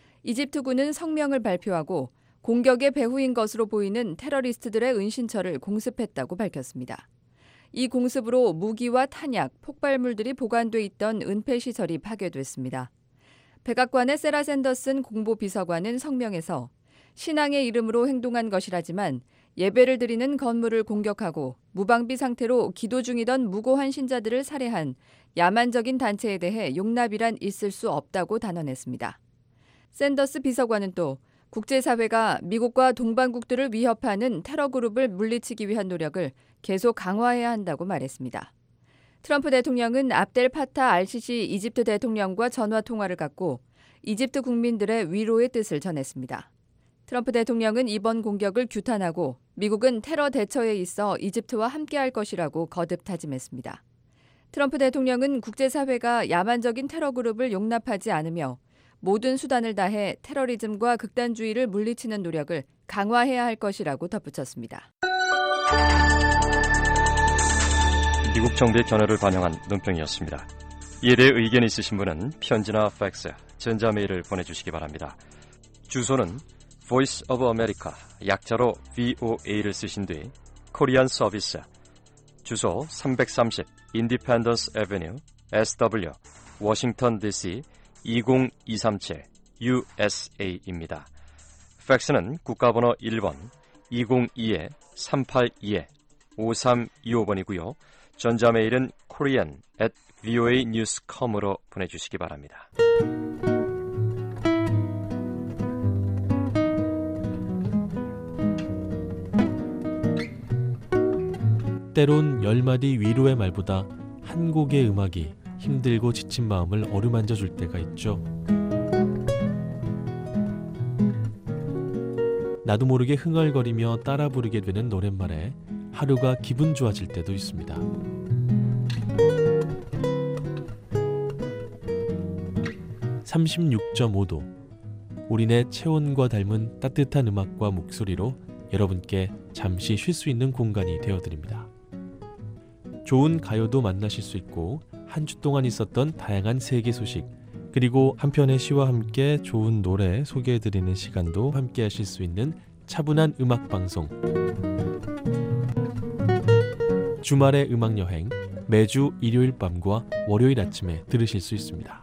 이집트군은 성명을 발표하고 공격의 배후인 것으로 보이는 테러리스트들의 은신처를 공습했다고 밝혔습니다. 이 공습으로 무기와 탄약, 폭발물들이 보관돼 있던 은폐시설이 파괴됐습니다. 백악관의 세라 샌더슨 공보비서관은 성명에서 신앙의 이름으로 행동한 것이라지만 예배를 드리는 건물을 공격하고 무방비 상태로 기도 중이던 무고한 신자들을 살해한 야만적인 단체에 대해 용납이란 있을 수 없다고 단언했습니다. 샌더스 비서관은 또 국제사회가 미국과 동반국들을 위협하는 테러 그룹을 물리치기 위한 노력을 계속 강화해야 한다고 말했습니다. 트럼프 대통령은 압델 파타 알시시 이집트 대통령과 전화 통화를 갖고 이집트 국민들의 위로의 뜻을 전했습니다. 트럼프 대통령은 이번 공격을 규탄하고 미국은 테러 대처에 있어 이집트와 함께할 것이라고 거듭 다짐했습니다. 트럼프 대통령은 국제사회가 야만적인 테러 그룹을 용납하지 않으며 모든 수단을 다해 테러리즘과 극단주의를 물리치는 노력을 강화해야 할 것이라고 덧붙였습니다. 미국 정부의 견해를 반영한 논평이었습니다. 이에 대해 의견이 있으신 분은 편지나 팩스, 전자메일을 보내주시기 바랍니다. 주소는 Voice of America, 약자로 브이오에이를 쓰신 뒤 코리안 서비스, 주소 삼백삼십 Independence Avenue, 에스더블유, 워싱턴 디씨 이공이삼칠 유에스에이입니다. 팩스는 국가번호 일 번 이공이 삼팔이 오삼이오 번이고요. 전자메일은 korean at voa news dot com으로 보내주시기 바랍니다. 때론 열 마디 위로의 말보다 한 곡의 음악이 힘들고 지친 마음을 어루만져 줄 때가 있죠. 나도 모르게 흥얼거리며 따라 부르게 되는 노랫말에 하루가 기분 좋아질 때도 있습니다. 삼십육 점 오 도 우리네 체온과 닮은 따뜻한 음악과 목소리로 여러분께 잠시 쉴 수 있는 공간이 되어드립니다. 좋은 가요도 만나실 수 있고 한 주 동안 있었던 다양한 세계 소식, 그리고 한 편의 시와 함께 좋은 노래 소개해드리는 시간도 함께 하실 수 있는 차분한 음악방송 주말의 음악여행, 매주 일요일 밤과 월요일 아침에 들으실 수 있습니다.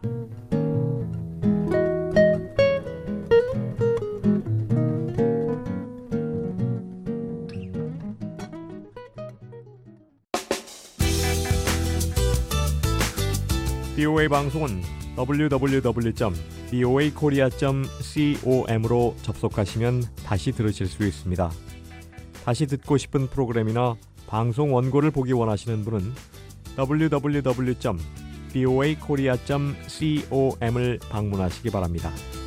비오에이 방송은 더블유 더블유 더블유 점 비오에이 코리아 점 com으로 접속하시면 다시 들으실 수 있습니다. 다시 듣고 싶은 프로그램이나 방송 원고를 보기 원하시는 분은 더블유 더블유 더블유 점 비오에이 코리아 점 com을 방문하시기 바랍니다.